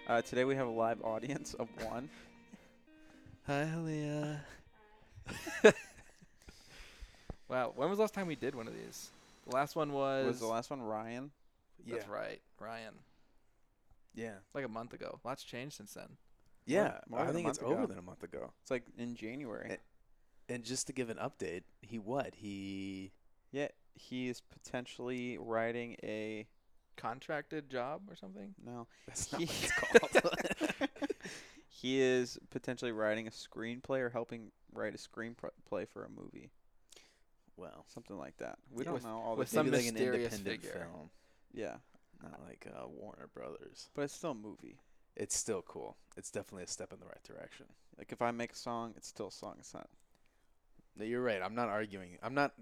Today we have a live audience of one. Hi, Halia. Wow, when was the last time we did one of these? The last one Was the last one Ryan? That's right, Ryan. Yeah. Like a month ago. Lots changed since then. Yeah. more I than a think it's month ago. over than a month ago. It's like in January. And just to give an update, he Yeah, he is potentially writing a Contracted job or something? no. that's not He- what it's called. He is potentially writing a screenplay or helping write a screenplay for a movie, well, something like that. We Yeah, don't know all with the some maybe like an mysterious independent figure. film, yeah, not like Warner Brothers. but it's still a movie. It's still cool. It's definitely a step in the right direction. Like if I make a song, it's still a song. It's not. No, you're right. I'm not arguing. I'm not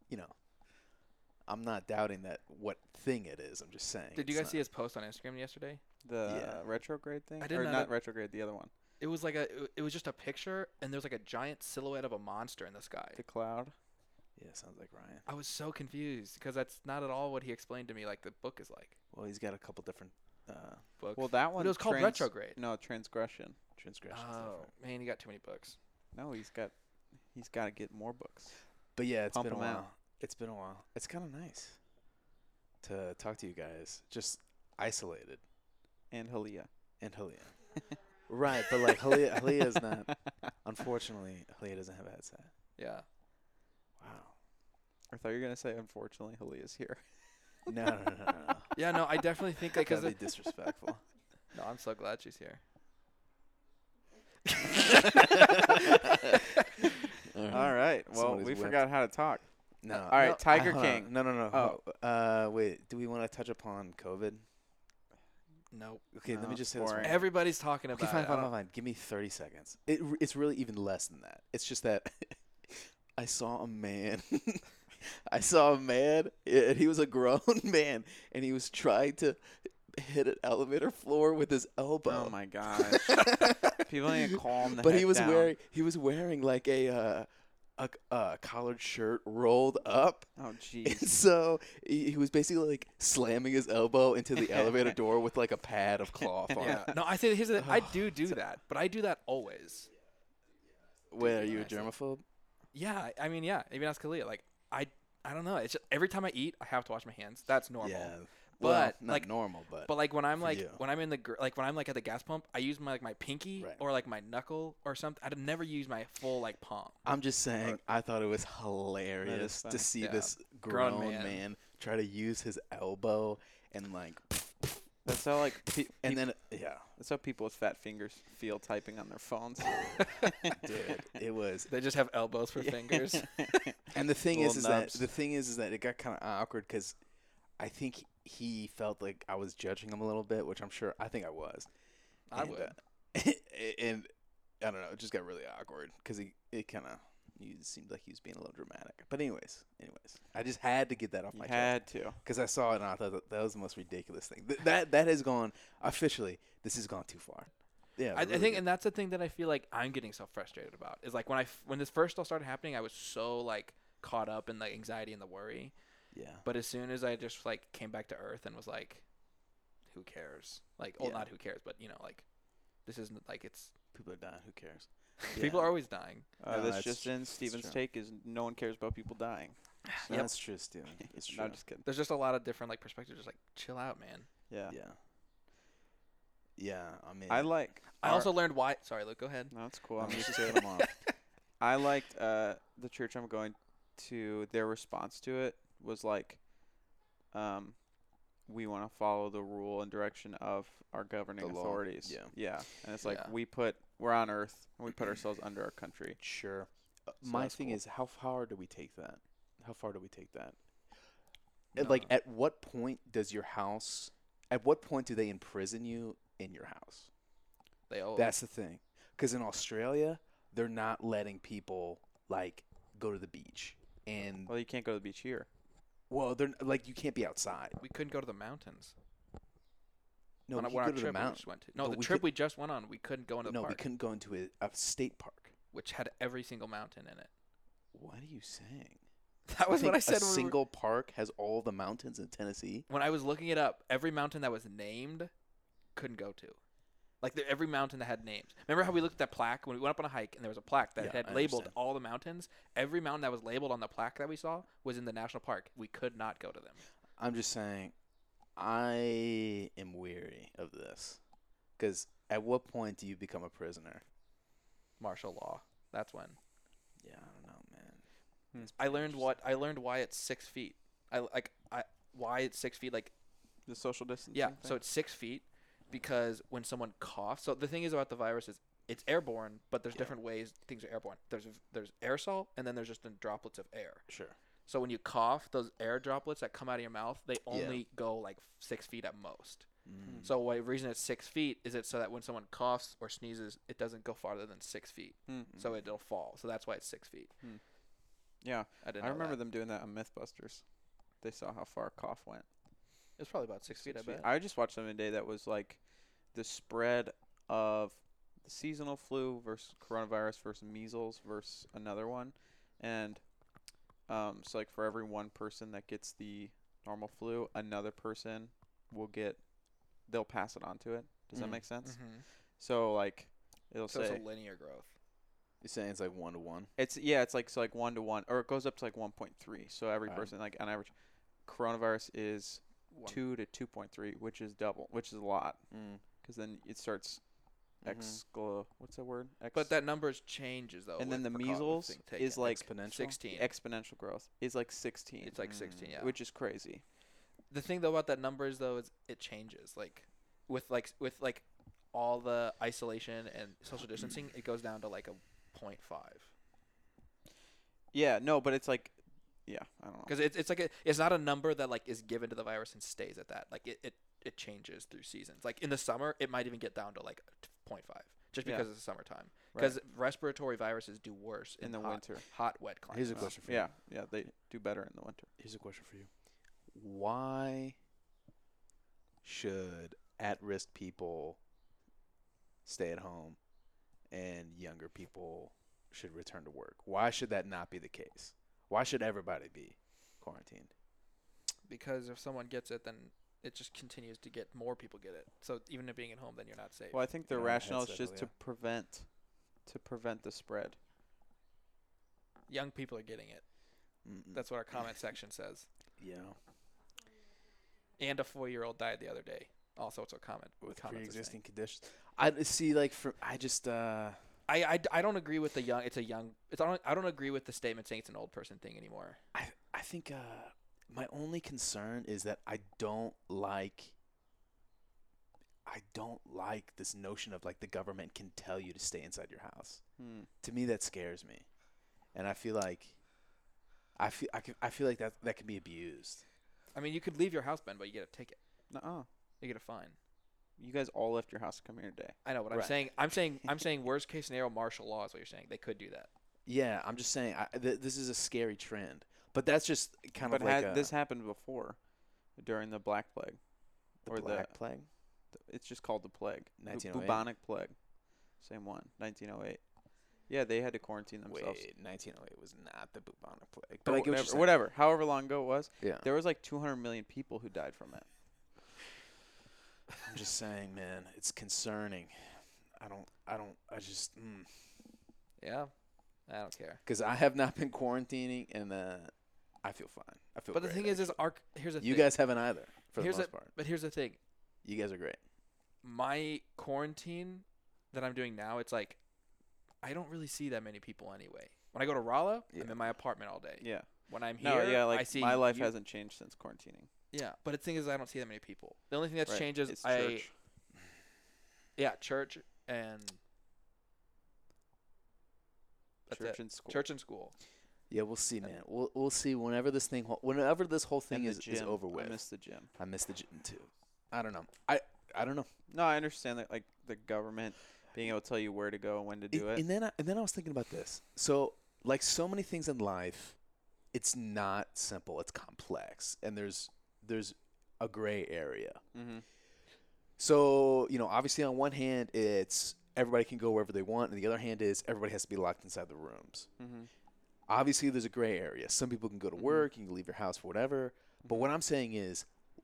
doubting that what thing it is. I'm just saying. Did you it's guys see not- his post on Instagram yesterday? The Yeah. retrograde thing? I did or not not know- retrograde, the other one. It was like it was just a picture and there's like a giant silhouette of a monster in the sky. The cloud. Yeah, sounds like Ryan. I was so confused because that's not at all what he explained to me like the book is like. Well, he's got a couple different Book. Well, that But one. it was called Retrograde. No, transgression. transgressions. Oh, man, you got too many books. No, he's got to get more books. But yeah, it's Pump been a 'em while. out. It's been a while. It's kind of nice to talk to you guys, just isolated, And Halia. and Halia. Right, but like Halia is not. Unfortunately, Halia doesn't have a headset. Yeah. Wow. I thought you were gonna say, unfortunately, Halia's here. No. Yeah, no, I definitely think like Gotta because be disrespectful. no, I'm so glad she's here. All right. Well, Somebody's we whipped. forgot how to talk. No. All right, No, Tiger hold on. King. No. Oh. Wait. Do we want to touch upon COVID? Nope. Okay, No, let me it's just say this. boring. Right. Everybody's talking Okay, about fine, it. I fine, don't- fine, fine. Give me 30 seconds. It's really even less than that. It's just that I saw a man. I saw a man, and he was a grown man, and he was trying to hit an elevator floor with his elbow. Oh my gosh. People need to calm the But heck he was down. wearing like a collared shirt rolled up. Oh And jeez. so he was basically like slamming his elbow into the elevator door with like a pad of cloth on Yeah. it. No, I say here's the I do that, but I do that always. Wait, are you a I see. germaphobe? Yeah, I mean, yeah. Even ask Kalia. Like, I don't know. It's just, every time I eat, I have to wash my hands. That's normal. Yeah. But, Well, not like- normal, but But like when I'm For like you. when I'm in the when I'm like at the gas pump, I use my my pinky Right. or like my knuckle or something. I'd never use my full like palm. I'm just saying, I thought it was hilarious funny. to see Yeah. this Grown grown man. man try to use his elbow and like, That's how like and then yeah, that's how people with fat fingers feel typing on their phones. dude, it was. They just have elbows for fingers. And the thing is Little that nubs. it got kind of awkward because I think he felt like I was judging him a little bit, which I think I was. I And, would. and I don't know, it just got really awkward because it kind of seemed like he was being a little dramatic. But anyways, I just had to get that off You my chest. had to. Because I saw it and I thought that was the most ridiculous thing. That has gone officially. This has gone too far. Yeah, I really think, good. and that's the thing that I feel like I'm getting so frustrated about is like when this first all started happening, I was so like caught up in the anxiety and the worry. yeah, But as soon as I just like came back to earth and was like, who cares? Like, well, Yeah. not who cares, but you know, like, this isn't like it's people are dying. Who cares? people Yeah. are always dying. No, that's just in that's Steven's true. take is no one cares about people dying. No, Yep. That's true, Steven. It's true. No, I'm just kidding. There's just a lot of different like perspectives. Just like, chill out, man. Yeah. Yeah. Yeah, I mean, I like. I also learned why. Sorry, Luke, go ahead. No, it's cool. I'm I'm used just to cut it. him off. I liked the church I'm going to. Their response to it was like, we want to follow the rule and direction of our governing The law, authorities. yeah. Yeah. And it's like Yeah. we're on Earth and we put ourselves under our country. Sure. So My that's thing cool. is, how far do we take that? How far do we take that? No. Like, at what point does your house? At what point do they imprison you in your house? They all. That's the thing. Because in Australia, they're not letting people like go to the beach, and Well, you can't go to the beach here. well, they're like you can't be outside. we couldn't go to the mountains. No, on we our could go to the trip we mountain. just went to. No, But the we trip could- we just went on, we couldn't go into the No, we park, couldn't go into a state park. which had every single mountain in it. What are you saying? That was You what I think said. A when we were- single park has all the mountains in Tennessee. when I was looking it up, every mountain that was named couldn't go to. Like every mountain that had names. Remember how we looked at that plaque when we went up on a hike and there was a plaque that Yeah, had I labeled understand. all the mountains? Every mountain that was labeled on the plaque that we saw was in the national park. We could not go to them. I'm just saying, I am weary of this. Because at what point do you become a prisoner? Martial law. That's when. Yeah, I don't know, man. Hmm. It's I pretty learned interesting. I learned why it's 6 feet. Why it's 6 feet. Like The social distancing. yeah, thing? so it's 6 feet because when someone coughs. So the thing is about the virus is it's airborne, but there's Yeah. different ways things are airborne. There's aerosol and then there's just the droplets of air. Sure. So when you cough, those air droplets that come out of your mouth, they only go like 6 feet at most. Mm. So the reason it's 6 feet is it so that when someone coughs or sneezes, it doesn't go farther than 6 feet. Hmm. So it'll fall. So that's why it's 6 feet. Yeah, I didn't. I know remember that. them doing that on MythBusters. They saw how far a cough went. It was probably about 6 feet. 6 I feet. bet. I just watched something today that was like the spread of the seasonal flu versus coronavirus versus measles versus another one, and so like for every one person that gets the normal flu, another person they'll pass it on to it. Does that Mm. make sense? Mm-hmm. So like it'll So say it's a linear growth. You're saying it's like 1-to-1? it's like 1 to 1, or it goes up to like 1.3. So every Alright. person, like on average, coronavirus is 2 to 2.3, which is double, which is a lot, Mm. because then it starts what's that word? But that numbers changes though. and then the with measles thing taken. is like Exponential? 16. exponential growth is like 16, It's like 16. Yeah. which is crazy. The thing though about that numbers though is it changes. Like with all the isolation and social distancing, it goes down to like a 0.5. Yeah, no, but it's like, yeah, I don't know. Because it's like it's not a number that like is given to the virus and stays at that. Like it changes through seasons. Like in the summer, it might even get down to like 0.5 just Yeah. because it's the summertime. Right. Because respiratory viruses do worse in the hot, winter. hot, wet climates. Here's a question for Yeah, you. yeah, they do better in the winter. Here's a question for you. Why should at-risk people stay at home and younger people should return to work? Why should that not be the case? Why should everybody be quarantined? Because if someone gets it, then it just continues to get more people get it. So even if being at home, then you're not safe. Well, I think the You don't have a rationale is headset, just though, to prevent the spread. Young people are getting it. Mm-mm. That's what our comment section says. Yeah. And a 4-year-old died the other day. Also, it's a comment With comments are saying. pre-existing conditions. I see. Like I just. I don't agree with the young. It's a young. I don't agree with the statement saying it's an old person thing anymore. I think my only concern is that I don't like this notion of like the government can tell you to stay inside your house. To me, that scares me, and I feel like I feel like that can be abused. I mean, you could leave your house, Ben, but you get a ticket. Nuh-uh. You get a fine. You guys all left your house to come here today. I know what Right. I'm saying. I'm saying worst case scenario, martial law is what you're saying. They could do that. Yeah, I'm just saying this is a scary trend, but that's just kind But of like this happened before, during the Black Plague. the or Black Plague. It's just called the plague. 1908? Bubonic plague. Same one. 1908. Yeah, they had to quarantine themselves. Wait, 1908 was not the bubonic plague. But But I get what you're saying. whatever. However long ago it was, Yeah. there was like 200 million people who died from it. I'm just saying, man, it's concerning. I just Yeah, I don't care. because I have not been quarantining and I feel fine. I feel. But the great, thing is actually. here's the You thing. guys haven't either for Here's the most part. But here's the thing. You guys are great. My quarantine that I'm doing now, it's like I don't really see that many people anyway. When I go to Rolla, I'm Yeah. in my apartment all day. Yeah. When I'm here, No, yeah, like I see my life you- hasn't changed since quarantining. Yeah, but the thing is, I don't see that many people. The only thing that's Right. changed is It's church. church and that's Church it. and school. Church and school. Yeah, we'll see, man. We'll see whenever this whole thing And the is gym. over with. I miss the gym. I miss the gym too. I don't know. I don't know. No, I understand that, like the government being able to tell you where to go and when to do it. And then I was thinking about this. So, like so many things in life, it's not simple. It's complex, and there's a gray area. Mm-hmm. So, obviously on one hand, it's everybody can go wherever they want, and the other hand is everybody has to be locked inside the rooms. Mm-hmm. Obviously, there's a gray area. Some people can go to Mhm. work, you can leave your house for whatever. But what I'm saying is,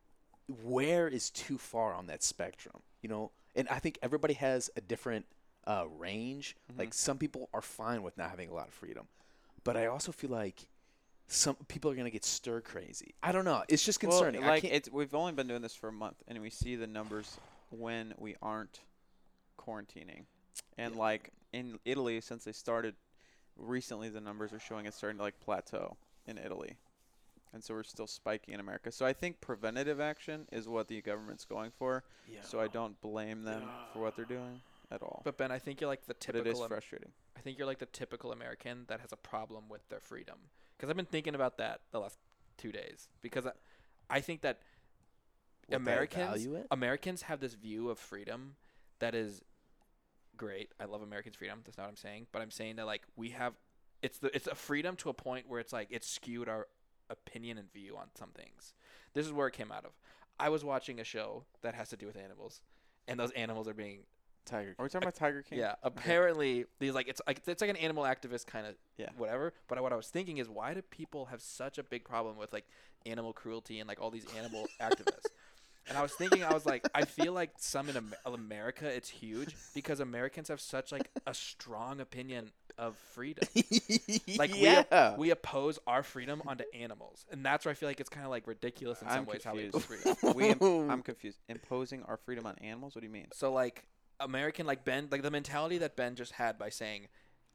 where is too far on that spectrum? You know, and I think everybody has a different range. Mhm. Like some people are fine with not having a lot of freedom, but I also feel like some people are gonna get stir crazy. I don't know. It's just concerning. Well, I like can't. we've only been doing this for a month, and we see the numbers when we aren't quarantining, and Yeah. like in Italy, since they started recently, the numbers are showing it's starting to like plateau in Italy, and so we're still spiking in America. So I think preventative action is what the government's going for. Yeah. So I don't blame them for what they're doing at all. But Ben, I think you're like the But it is typical. frustrating. I think you're like the typical American that has a problem with their freedom. Because I've been thinking about that the last 2 days. Because I think that What, they Americans value it? Americans have this view of freedom that is great. I love Americans' freedom. That's not what I'm saying. But I'm saying that like we have, it's a freedom to a point where it's like it's skewed our opinion and view on some things. This is where it came out of. I was watching a show that has to do with animals, and those animals are being Tiger. Are we talking about Tiger King? yeah. Apparently, these like it's like an animal activist kind of Yeah. whatever. But what I was thinking is, why do people have such a big problem with like animal cruelty and like all these animal activists? And I was thinking, I was like, I feel like some in America, it's huge because Americans have such like a strong opinion of freedom. Like yeah. we oppose our freedom onto animals, and that's where I feel like it's kind of like ridiculous in some I'm ways how we confused. oppose freedom. I'm confused. Imposing our freedom on animals? What do you mean? So like American, like Ben, like the mentality that Ben just had by saying,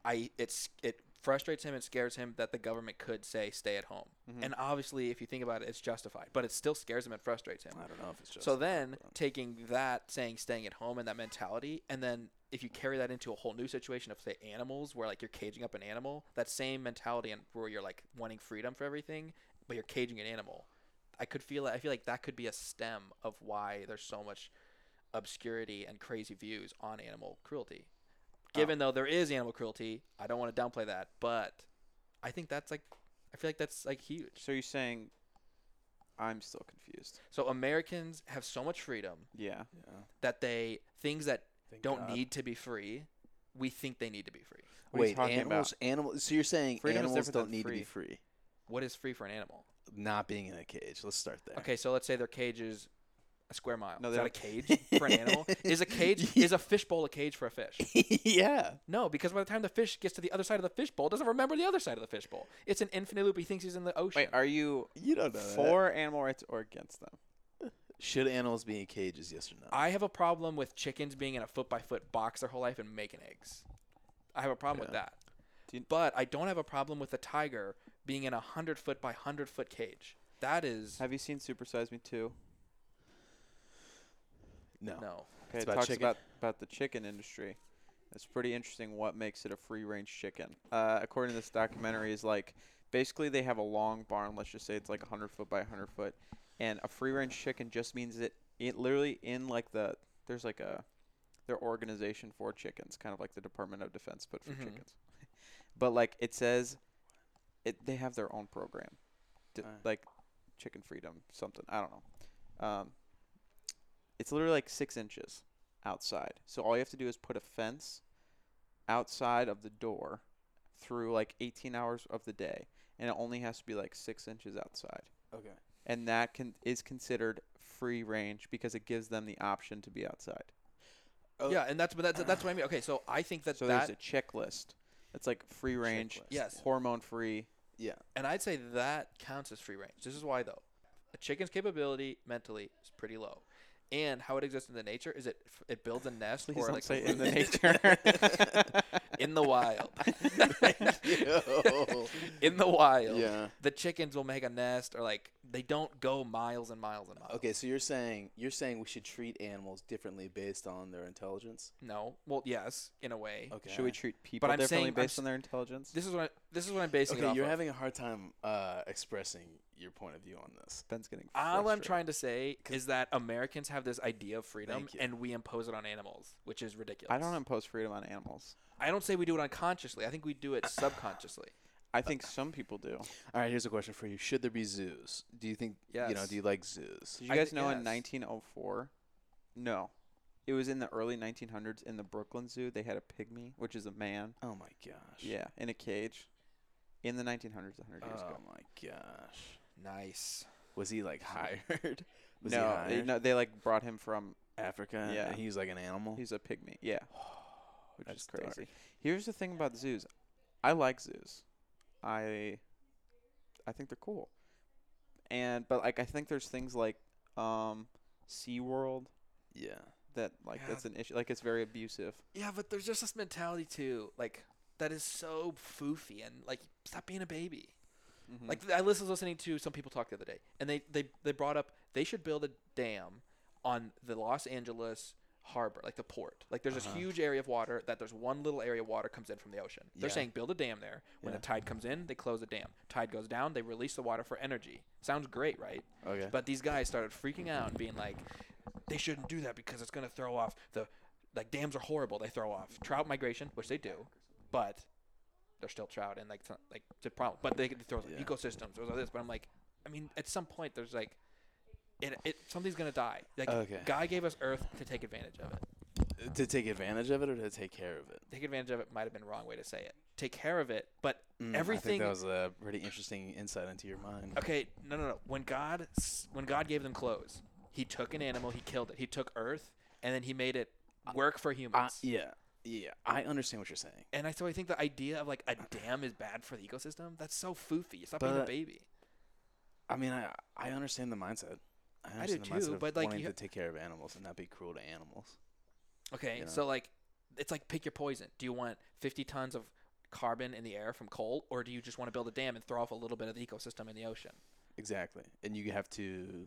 it frustrates him and scares him that the government could say stay at home, Mhm. and obviously if you think about it, it's justified, but it still scares him and frustrates him. I don't know if it's just. So then taking that, saying staying at home and that mentality, and then if you carry that into a whole new situation of say animals, where like you're caging up an animal, that same mentality and where you're like wanting freedom for everything, but you're caging an animal. I feel like that could be a stem of why there's so much obscurity and crazy views on animal cruelty. Given though there is animal cruelty, I don't want to downplay that, but I think that's like, I feel like that's like huge. So you're saying I'm still confused. So Americans have so much freedom Yeah. Yeah. that things that Thank don't God. need to be free, we think they need to be free. What are you Wait, talking animals. Animals. So you're saying Freedom is animals different don't than need to be free? What is free for an animal? Not being in a cage. Let's start there. Okay, so let's say their cage is a square mile. No, is they that a don't- cage for an animal? Is a fishbowl a cage for a fish? yeah. No, because by the time the fish gets to the other side of the fishbowl, it doesn't remember the other side of the fishbowl. It's an infinite loop. He thinks he's in the ocean. Wait, are you You don't know that. for animal rights or against them? Should animals be in cages? Yes or no? I have a problem with chickens being in a foot-by-foot box their whole life and making eggs. I have a problem with Yeah. that. Do you- But I don't have a problem with a tiger being in a 100-foot by 100-foot cage. That is Have you seen Super Size Me 2? no. no. Okay, It's it about talks chicken? about the chicken industry. It's pretty interesting what makes it a free-range chicken. According to this documentary, is like basically they have a long barn. Let's just say it's like 100 foot by 100 foot, and a free-range chicken just means that it literally in like there's like their organization for chickens, kind of like the Department of Defense, but for Mhm. chickens. But like it says, they have their own program, Alright. like chicken freedom something. I don't know. It's literally like 6 inches outside. So all you have to do is put a fence outside of the door through like 18 hours of the day, and it only has to be like 6 inches outside. Okay. And that is considered free range because it gives them the option to be outside. Oh. Yeah, and that's what I mean. Okay, so I think that So there's a checklist. It's like free range, Checklist. Yes. hormone free. Yeah. and I'd say that counts as free range. This is why though. A chicken's capability mentally is pretty low. And how it exists in the nature is it builds a nest Please or don't like say in the nature. in the wild. Yo. In the wild. Yeah. The chickens will make a nest or like they don't go miles and miles and miles. Okay, so you're saying we should treat animals differently based on their intelligence? No. Well, yes, in a way. Okay. Should we treat people I'm differently saying- based on their intelligence? This is what I'm basing it Okay, off you're of. having a hard time expressing your point of view on this. Ben's getting All I'm frustrated. trying to say is that Americans have this idea of freedom Thank you. and we impose it on animals, which is ridiculous. I don't impose freedom on animals. I don't say we do it unconsciously. I think we do it subconsciously. I think some people do. All right, here's a question for you. Should there be zoos? Do you think, Yes. do you like zoos? Did you I guys thi- know in yes. 1904? No. It was in the early 1900s in the Brooklyn Zoo. They had a pygmy, which is a man. Oh my gosh. Yeah, in a cage. In the 1900s, 100 years Oh ago. my gosh. Nice. Was he like hired Was he no, hired? no, they like brought him from. Africa. Yeah. And he was like an animal. He's a pygmy. Yeah, which That's is crazy. dark. Here's the thing about zoos. I like zoos. I think they're cool. But like I think there's things like SeaWorld Yeah. that like Yeah. that's an issue. Like it's very abusive. Yeah, but there's just this mentality too, like that is so foofy and like stop being a baby. Mhm. Like I was listening to some people talk the other day, and they brought up they should build a dam on the Los Angeles harbor, like the port. Like there's this huge area of water that there's one little area of water comes in from the ocean. They're Yeah. saying build a dam there. When Yeah. the tide comes in, they close the dam. Tide goes down, they release the water for energy. Sounds great, right? Okay. But these guys started freaking out and being like, they shouldn't do that because it's going to throw off like dams are horrible. They throw off trout migration, which they do, but they're still trout and like it's a problem. But they throw off Yeah. ecosystems or this. But I'm like, I mean, at some point there's like, something's going to die. Like Okay. God gave us Earth to take advantage of it. To take advantage of it or to take care of it? Take advantage of it might have been the wrong way to say it. Take care of it, but I think everything. that was a pretty interesting insight into your mind. Okay, no. When God gave them clothes, He took an animal, He killed it. He took Earth, and then He made it work for humans. Yeah. I understand what you're saying. And so I think the idea of like a dam is bad for the ecosystem. That's so foofy. Stop being a But- baby. I mean, I understand the mindset. I do understand the mindset too, of but, like, wanting you to take care of animals and not be cruel to animals. Okay, you know. so like, it's like pick your poison. Do you want 50 tons of carbon in the air from coal, or do you just want to build a dam and throw off a little bit of the ecosystem in the ocean? Exactly. And you have to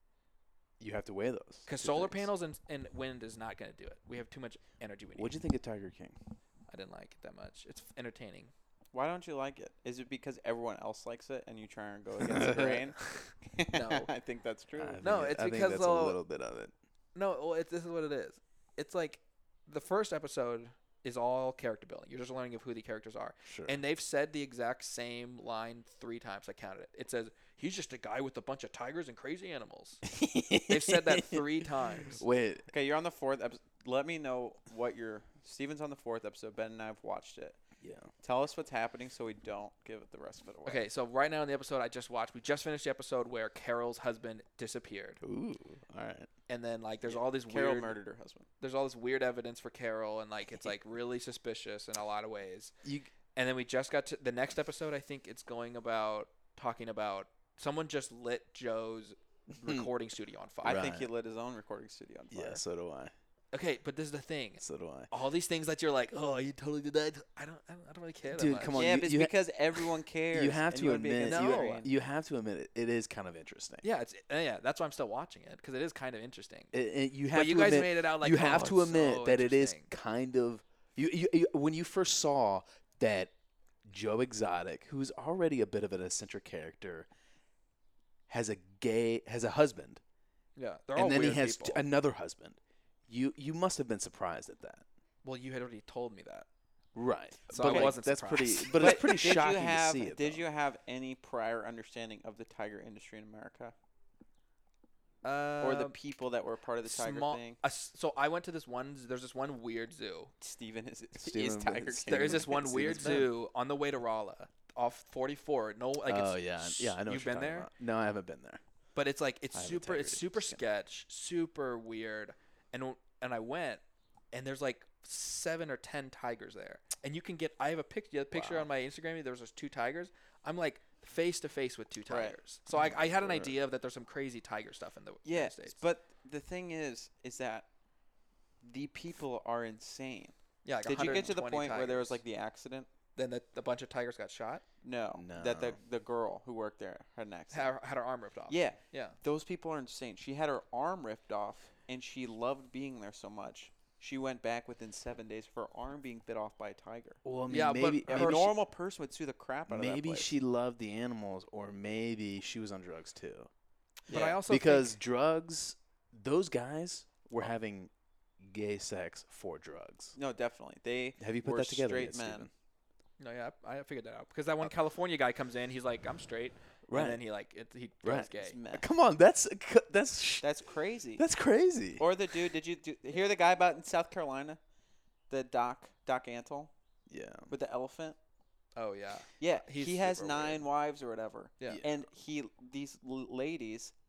weigh those. Because two solar things. panels and wind is not going to do it. We have too much energy. We need. What'd you think of Tiger King? I didn't like it that much. It's entertaining. Why don't you like it? Is it because everyone else likes it and you try and go against the grain? No. I think that's true. It's I think because, that's though- a little bit of it. No, well, this is what it is. It's like the first episode is all character building. You're just learning of who the characters are. Sure. And they've said the exact same line 3 times. I counted it. It says, he's just a guy with a bunch of tigers and crazy animals. They've said that 3 times. Wait. Okay, you're on the 4th episode. Let me know what Steven's on the 4th episode. Ben and I have watched it. Yeah. Tell us what's happening so we don't give it the rest of it away. Okay, so right now in the episode I just watched, we just finished the episode where Carol's husband disappeared. Ooh. All right. And then like there's all these Carol weird murdered her husband. there's all this weird evidence for Carol and like it's like really suspicious in a lot of ways. You. And then we just got to the next episode. I think it's talking about someone just lit Joe's recording studio on fire. I think he Right. lit his own recording studio on fire. Yeah. So do I. Okay, but this is the thing. So do I. All these things that you're like, oh, you totally did that. I don't really care. that Dude, much. come on. Yeah, you- but it's you ha- because everyone cares. You have and to you wanna be admit. against No. the You, grain. you have to admit it. It is kind of interesting. Yeah, that's why I'm still watching it because it is kind of interesting. You have But you to guys admit. made it out like you oh, have to it's admit so that it is interesting. kind of you when you first saw that Joe Exotic, who's already a bit of an eccentric character, has a husband, Yeah, they're all and then he weird has people. another husband. You must have been surprised at that, Well, you had already told me that. right? So but I like, wasn't that's surprised. pretty, but it's pretty did shocking you have, to see it. Did though. you have any prior understanding of the tiger industry in America or the people that were part of the tiger thing? So I went to this one. There's this one weird zoo. Steven is Steven Tiger Benz. King. There is this one Steven's weird been. zoo on the way to Rolla, off 44. No, like Oh it's, yeah, I know. You've what you're been talking there, about. No, I haven't been there. but it's like it's I have super. It's integrity. super Just kidding. sketch, super weird, and I went, and there's like 7 or 10 tigers there, and you can get. I have a picture Wow. on my Instagram. There was just 2 tigers. I'm like face to face with 2 Right. tigers. So I had an Right. idea of that there's some crazy tiger stuff in the Yeah, United States. but the thing is that the people are insane. Yeah, like Did you get to the 120 point where there was tigers. like the accident? then a bunch of tigers got shot? No, that No. the girl who worked there had an accident. Had her arm ripped off. Yeah, Yeah. those people are insane. She had her arm ripped off, and she loved being there so much. She went back within 7 days of her arm being bit off by a tiger. Well, I mean, Yeah, but maybe A her- normal person would sue the crap out of that maybe place. she loved the animals, or maybe she was on drugs too. But I Yeah. also Because think, drugs, those guys were having gay sex for drugs. No, definitely. They Have you put were that together straight yet, men. Steven? no, yeah, I figured that out because that one California guy comes in, he's like, I'm straight, Right. and then he he Right. goes gay. It's meth. Come on, that's That's crazy. that's crazy. Or the dude, did you hear the guy about in South Carolina? The Doc Antle Yeah. with the elephant? Oh yeah, Yeah, He's he has super 9 wives or whatever. yeah. Yeah. And these ladies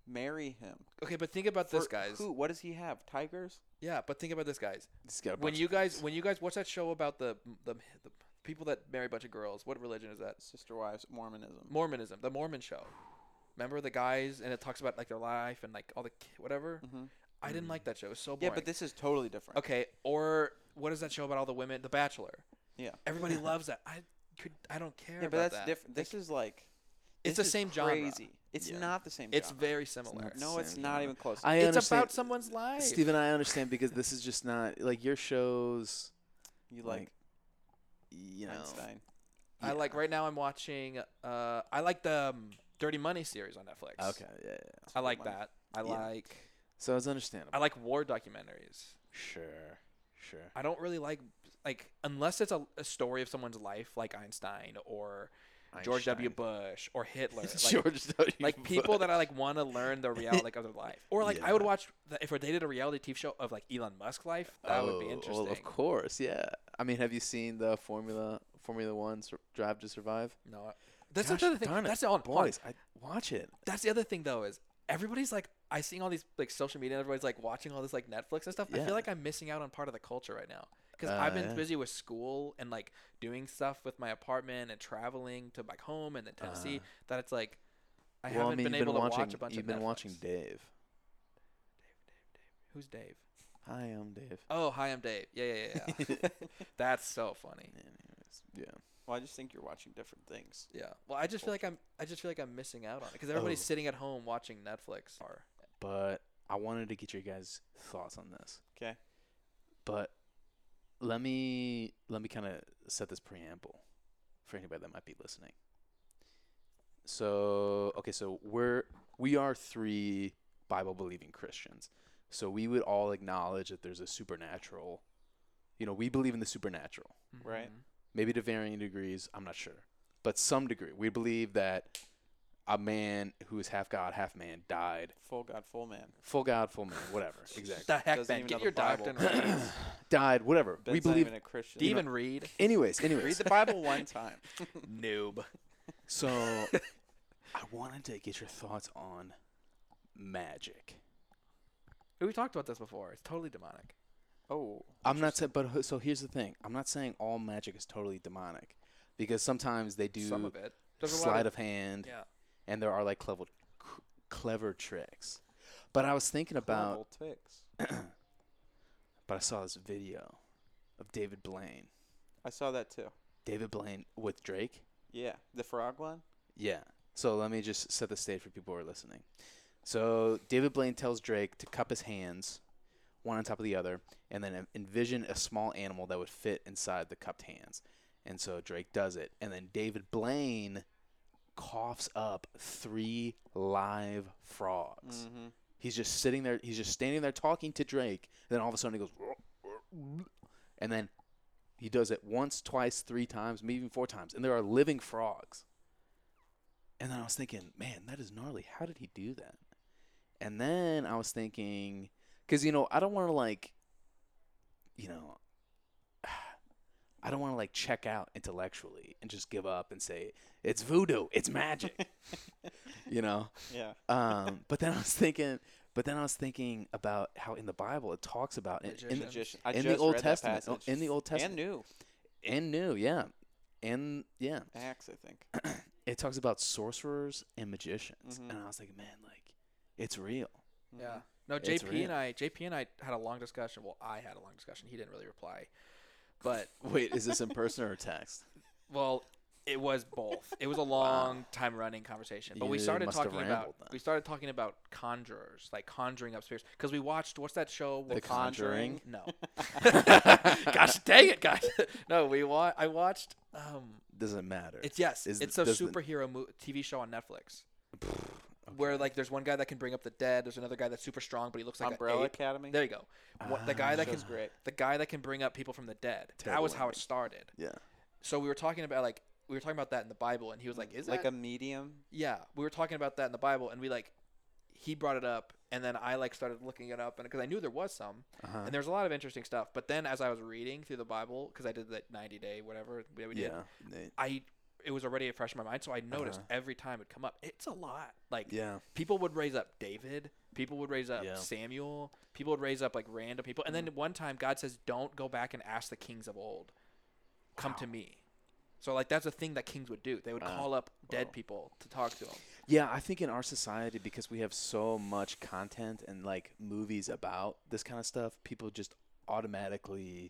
marry him. Okay, but think about this, For guys. Who? What does he have? Tigers? Yeah, but think about this, guys. He's got a When bunch you of guys, kids. when you guys watch that show about the people that marry a bunch of girls, what religion is that? Sister wives, Mormonism. Mormonism, the Mormon show. Remember the guys, and it talks about like their life and like all the whatever. Mm-hmm. I didn't like that show. It was so Yeah, boring. but this is totally different. Okay, or what is that show about all the women? The Bachelor. Yeah. Everybody loves that. I don't care Yeah, about but that's that. different. This is like. It's this the is same genre. crazy. It's Yeah. not the same. It's genre. very similar. not No, it's same not genre. even close. I It's understand. about someone's life. Steven, I understand because this is just not like your shows. You like You know, Einstein. I like right now. I'm watching. I like the Dirty Money series on Netflix. Okay, yeah. I like Money. that. I Yeah. like. So it's understandable. I like war documentaries. Sure. I don't really like unless it's a story of someone's life, like Einstein or George W. Einstein. Bush or Hitler. Like, George W. like people that I like want to learn the reality like of their life, or like I would Yeah. watch if they did a reality TV show of like Elon Musk life. That would be interesting. Well, of course, yeah. I mean, have you seen the Formula One Drive to Survive? No, that's Gosh the other thing. darn it. That's the other Boys, I watch it. That's the other thing though is everybody's like I seeing all these like social media and everybody's like watching all this like Netflix and stuff. I Yeah. feel like I'm missing out on part of the culture right now because I've been Yeah. busy with school and like doing stuff with my apartment and traveling to back home and then Tennessee that it's like I Well, haven't I mean, been you've able been to watching. watch a bunch You've of been Netflix. watching Dave. Who's Dave? Hi, I'm Dave. Oh, hi, I'm Dave. Yeah. That's so funny. Anyways, yeah. Well, I just think you're watching different things. Yeah. Well, I just feel like I'm missing out on it because everybody's Oh. sitting at home watching Netflix. But I wanted to get your guys' thoughts on this. Okay. But let me kind of set this preamble for anybody that might be listening. So we are three Bible believing Christians. So we would all acknowledge that there's a supernatural. We believe in the supernatural. Right. Mhm. Maybe to varying degrees, I'm not sure. But some degree. We believe that a man who is half God, half man died. Full God, full man. Full God, full man, whatever. Exactly. The heck, Doesn't Ben? even Get know your the Bible. doctrine right. Died, whatever. Ben's we not believe. even a Christian. Do you even read? Anyways. Read the Bible one time. Noob. So I wanted to get your thoughts on magic. We talked about this before. It's totally demonic. Oh. I'm not saying, but so here's the thing. I'm not saying all magic is totally demonic, because sometimes they do Some of it. There's a lot sleight of hand, yeah. and there are like clever tricks. But I was thinking about, Horrible ticks. but I saw this video of David Blaine. I saw that too. David Blaine with Drake. Yeah. The frog one? Yeah. So let me just set the stage for people who are listening. So David Blaine tells Drake to cup his hands, one on top of the other, and then envision a small animal that would fit inside the cupped hands. And so Drake does it. And then David Blaine coughs up 3 live frogs. Mm-hmm. He's just sitting there. He's just standing there talking to Drake. And then all of a sudden he goes, and then he does it once, twice, 3 times, maybe even 4 times. And there are living frogs. And then I was thinking, man, that is gnarly. How did he do that? And then I was thinking, because, I don't want to I don't want to check out intellectually and just give up and say, it's voodoo, it's magic, Yeah. But then I was thinking about how in the Bible it talks about Magician. I in just the Old read that Testament, passage. in the Old Testament, And new. yeah, Acts, I think. it talks about sorcerers and magicians, Mhm. and I was like, man, it's real. Yeah. No, It's JP real. and I had a long discussion. Well, I had a long discussion. He didn't really reply. But Wait, is this in person or text? well, it was both. It was a long time running conversation. But we You started must have talking rambled about conjurers, like conjuring up spirits, because we watched what's that show? The Conjuring? No. Gosh dang it, guys. No, I watched Doesn't matter. it's a does the- superhero TV show on Netflix. Where there's one guy that can bring up the dead, there's another guy that's super strong, but he looks like Umbrella an ape. Academy. There you go. The guy that Show's great. the guy that can bring up people from the dead. That Terrible was how it ending. started. Yeah. So we were talking about that in the Bible, and he was like, "Is like that?" a medium? Yeah, we were talking about that in the Bible, and he brought it up, and then I started looking it up, and because I knew there was some, Uh-huh. and there's a lot of interesting stuff. But then as I was reading through the Bible, because I did that 90-day whatever that we did, Yeah. I it was already fresh in my mind, so I noticed Uh-huh. every time it come up. It's a lot. Like Yeah. people would raise up David, people would raise up Yeah. Samuel, people would raise up like random people, and then one time God says, "Don't go back and ask the kings of old. Come to me." So like that's a thing that kings would do. They would Wow. call up dead Whoa. people to talk to them. Yeah, I think in our society, because we have so much content and like movies about this kind of stuff, people just automatically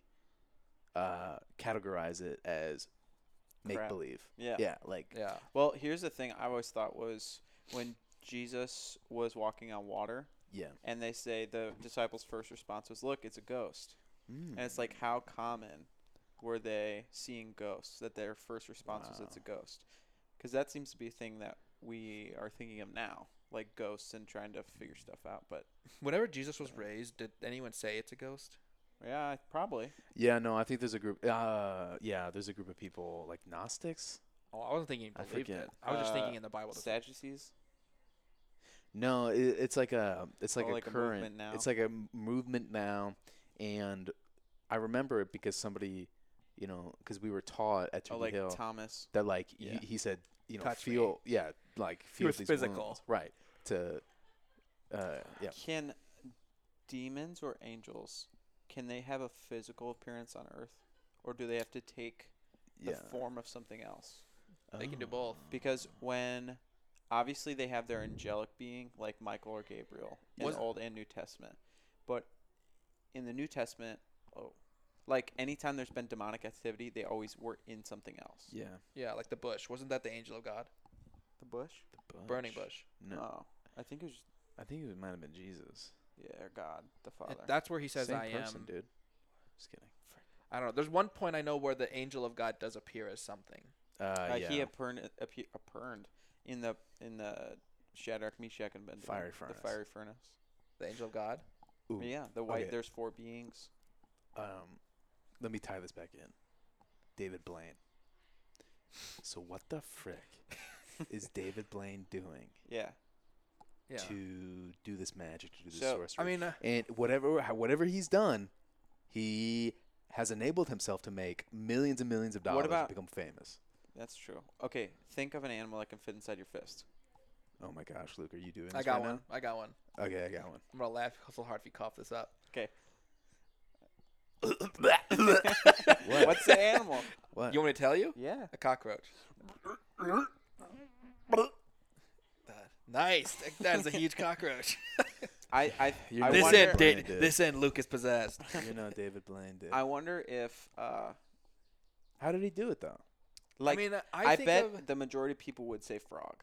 categorize it as make Crap. believe. Yeah. Yeah, like Yeah. Well, here's the thing I always thought was when Jesus was walking on water yeah. and they say the disciples' first response was, "Look, it's a ghost." And it's like, how common were they seeing ghosts that their first response was, "It's a ghost"? Because that seems to be a thing that we are thinking of now, like ghosts and trying to figure stuff out. But Whenever Jesus was raised, did anyone say it's a ghost? yeah, probably. Yeah, no, I think there's a group. There's a group of people like Gnostics. Oh, I wasn't thinking he I believed forget. it. I was just Uh, thinking in the Bible. Sadducees. No, it's like a like a current. movement now. It's like a movement now, and I remember it because somebody, because we were taught at Oh, Turkey like Hill Thomas. that like Yeah. he said, Touch me. feel, yeah, like feel was these physical. wounds. Right, to, yeah. Can demons or angels, can they have a physical appearance on Earth, or do they have to take the Yeah. form of something else? They can do both. Because when obviously they have their angelic being like Michael or Gabriel in Was- the Old and New Testament, but in the New Testament, like anytime there's been demonic activity, they always were in something else. Yeah. Yeah, like the bush. Wasn't that the angel of God? The bush? The Burning bush. No, Oh, I think it was I think it might have been Jesus. or God the Father. That's where he says, Same "I person, am." dude. Just kidding. I don't know. There's one point I know where the angel of God does appear as something. Yeah. He appeared in the Shadrach, Meshach, and Abednego. Fiery The furnace. fiery furnace. The angel of God. Ooh, Yeah, the white. okay. There's 4 beings. Let me tie this back in. David Blaine. So what the frick is David Blaine doing Yeah. Yeah. to do this magic, to do this So, sorcery? I mean, and whatever he's done, he has enabled himself to make millions and millions of dollars about- and become famous. That's true. Okay, think of an animal that can fit inside your fist. Oh my gosh, Luke, are you doing this I got right one. I got one. now? Okay, I got one. I'm gonna laugh so hard if you cough this up. Okay. What? What's the animal? What? You want me to tell you? Yeah. A cockroach. Nice. That's a huge cockroach. I You're I not this wonder, end, Blaine did. this end, Luke is possessed. You know David Blaine did. I wonder if How did he do it though? like I mean, I think bet of, the majority of people would say frog.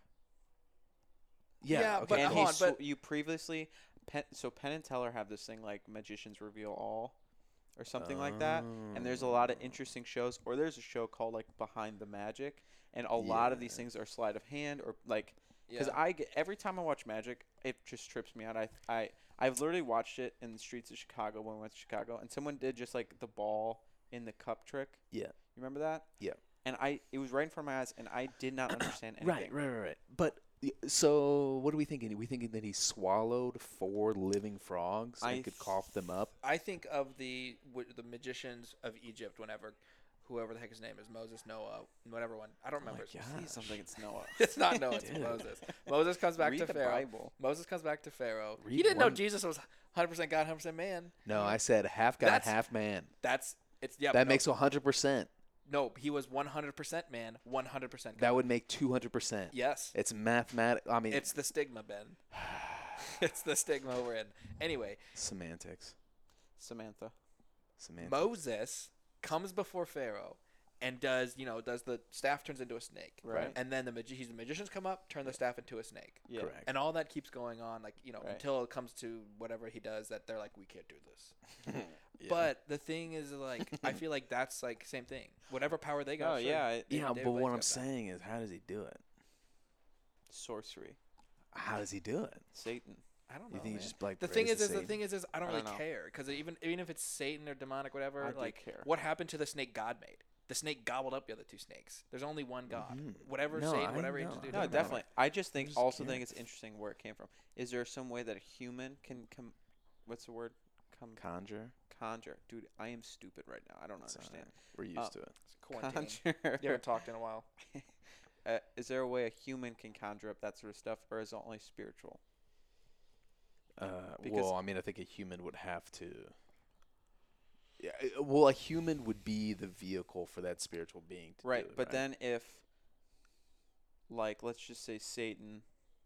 Yeah, okay, but and cool. hold on, but- you previously Penn and Teller have this thing like Magicians Reveal All or something like that. And there's a lot of interesting shows, or there's a show called like Behind the Magic, and a lot of these Yeah. things are sleight of hand or like because yeah. I get every time I watch magic, it just trips me out. I've literally watched it in the streets of Chicago when we went to Chicago, and someone did just like the ball in the cup trick. Yeah. You remember that? Yeah. And it was right in front of my eyes, and I did not understand anything. Right. But so, what are we thinking? Are we thinking that he swallowed 4 living frogs and could cough them up? I think of the magicians of Egypt. Whenever, whoever the heck his name is, Moses, Noah, whatever one. I don't remember. his name. Please, something it's Noah. It's not Noah. It's Dude. Moses. Moses comes back Read to the Pharaoh. Bible. Moses comes back to Pharaoh. He Read didn't know one- Jesus was 100% God, 100% man. No, I said half God, That's- half man. Yeah. That no, makes 100%. no. He was 100% man, 100% God. That would make 200%. Yes. It's mathematical. I mean, It's the stigma, Ben. It's the stigma we're in. Anyway, semantics. Samantha. Semantics. Moses comes before Pharaoh and does the staff turns into a snake. Right. And then the magicians come up, turn the staff into a snake. Yeah. Correct. And all that keeps going on, like, Right. until it comes to whatever he does that they're like, we can't do this. Yeah. But the thing is, like, I feel like that's like same thing. Whatever power they got. Oh sure. yeah. Yeah, David but Blaine's what I'm got that. saying is, how does he do it? Sorcery. How does he do it? Satan. I don't know. You think he man. just like The thing prays is, to the Satan? thing is, I don't I really don't know. care because even if it's Satan or demonic, whatever, I do like, care. what happened to the snake God made? The snake gobbled up the other 2 snakes. There's only one God. Mhm. Whatever No, Satan, I whatever he know. just do. No, doesn't matter. definitely. I just think just also can't. think it's interesting where it came from. Is there some way that a human can come? What's the word? Conjure. Conjure. Dude, I am stupid right now. I don't It's understand. alright. We're used to it. It's quarantine. You Conjure. haven't talked in a while. is there a way a human can conjure up that sort of stuff, or is it only spiritual? Because- Well, I mean, I think a human would have to. Yeah, well, a human would be the vehicle for that spiritual being to Right, do it, but right? then if, like, let's just say Satan,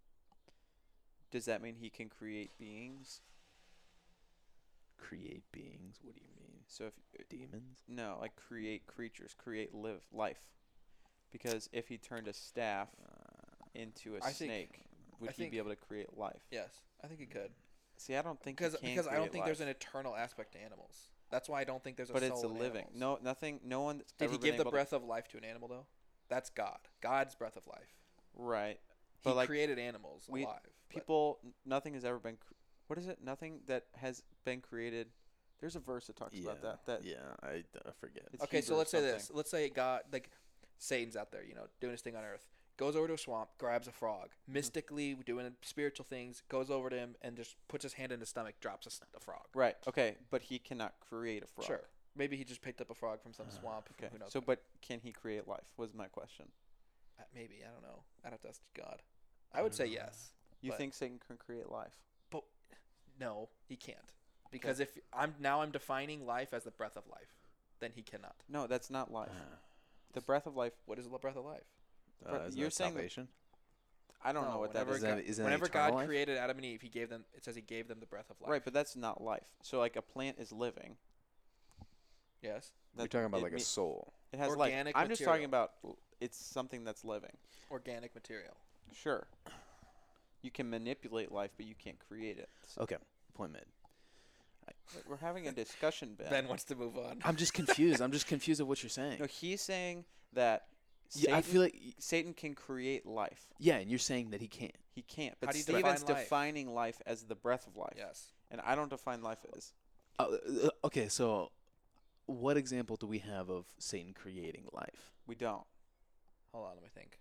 does that mean he can create beings? Create beings. What do you mean? So if Demons? no, like create creatures, create life, because if he turned a staff into a I think- snake, would I he be think- able to create life? Yes, I think it could. See, I don't think he Because can because I don't create think there's an life. eternal aspect to animals. That's why I don't think there's a But soul it's a in living. animals. No, nothing. No one. That's Did ever he been give the able breath of life to an animal though? That's God. God's breath of life. To, right. He But, like, created animals we- alive. but- People. Nothing has ever been. What is it? Nothing that has been created. There's a verse that talks about that. That yeah, I forget. it's Okay, so Hebrew or let's say something. this. Let's say God, like Satan's out there, doing his thing on Earth. Goes over to a swamp, grabs a frog, mystically doing spiritual things. Goes over to him and just puts his hand in his stomach, drops a frog. Right. Okay. But he cannot create a frog. Sure. Maybe he just picked up a frog from some swamp. Okay. Who knows? So, but can he create life? Was my question. Maybe, I don't know. I'd have to ask God. I would say yes. You But- think Satan can create life? No, he can't. Because if I'm defining life as the breath of life, then he cannot. No, that's not life. The breath of life. What is the breath of life? Isn't you're that saying that- salvation? I don't know what that whenever is. Isn't God, that- isn't that whenever eternal God life? created Adam and Eve, it says he gave them the breath of life. Right, but that's not life. So like a plant is living. Yes. We're talking about it like a me- soul. It has Organic life. I'm just talking material. about it's something that's living. Organic material. Sure. You can manipulate life, but you can't create it. So Okay, point made. we're having a discussion, Ben. Ben wants to move on. I'm just confused. I'm just confused at what you're saying. No, he's saying that Yeah, I feel like Satan can create life. yeah, and you're saying that he can't. He can't. How But do you Steven's define life? defining life as the breath of life. Yes. And I don't define life as. Okay, so what example do we have of Satan creating life? We don't. Hold on, let me think.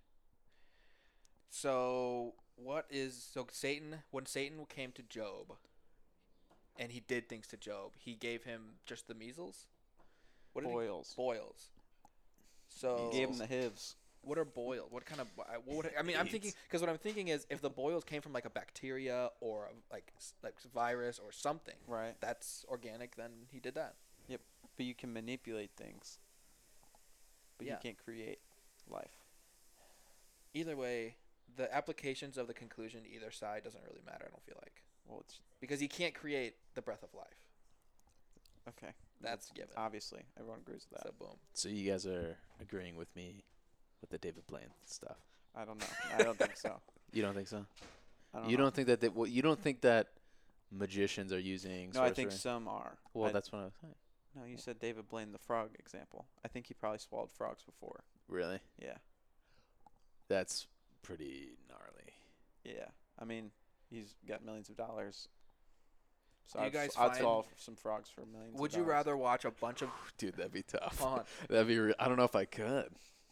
So Satan, when Satan came to Job and he did things to Job, he gave him just the measles? What did Boils. Boils. So He gave him the hivs. what are boils? What kind of I mean, I'm thinking because what I'm thinking is if the boils came from like a bacteria or like virus or something, Right. that's organic, then he did that. But you can manipulate things. But Yeah. you can't create life. Either way, the applications of the conclusion either side doesn't really matter, I don't feel like. Well, it's Because he can't create the breath of life. okay. That's given. Obviously, everyone agrees with that. So boom. So you guys are agreeing with me with the David Blaine stuff. I don't know. I don't think so. You don't think so? I don't You know. don't think that you don't think that magicians are using No, I think sorcery? some are. Well, I- that's what I was saying. No, you said David Blaine, the frog example. I think he probably swallowed frogs before. Really? Yeah. That's pretty gnarly. Yeah. I mean, he's got millions of dollars. So Do you I'd, guys I'd find- swallow some frogs for millions. Would of you dollars. rather watch a bunch of Dude, that'd be tough. hold on. That'd be I don't know if I could.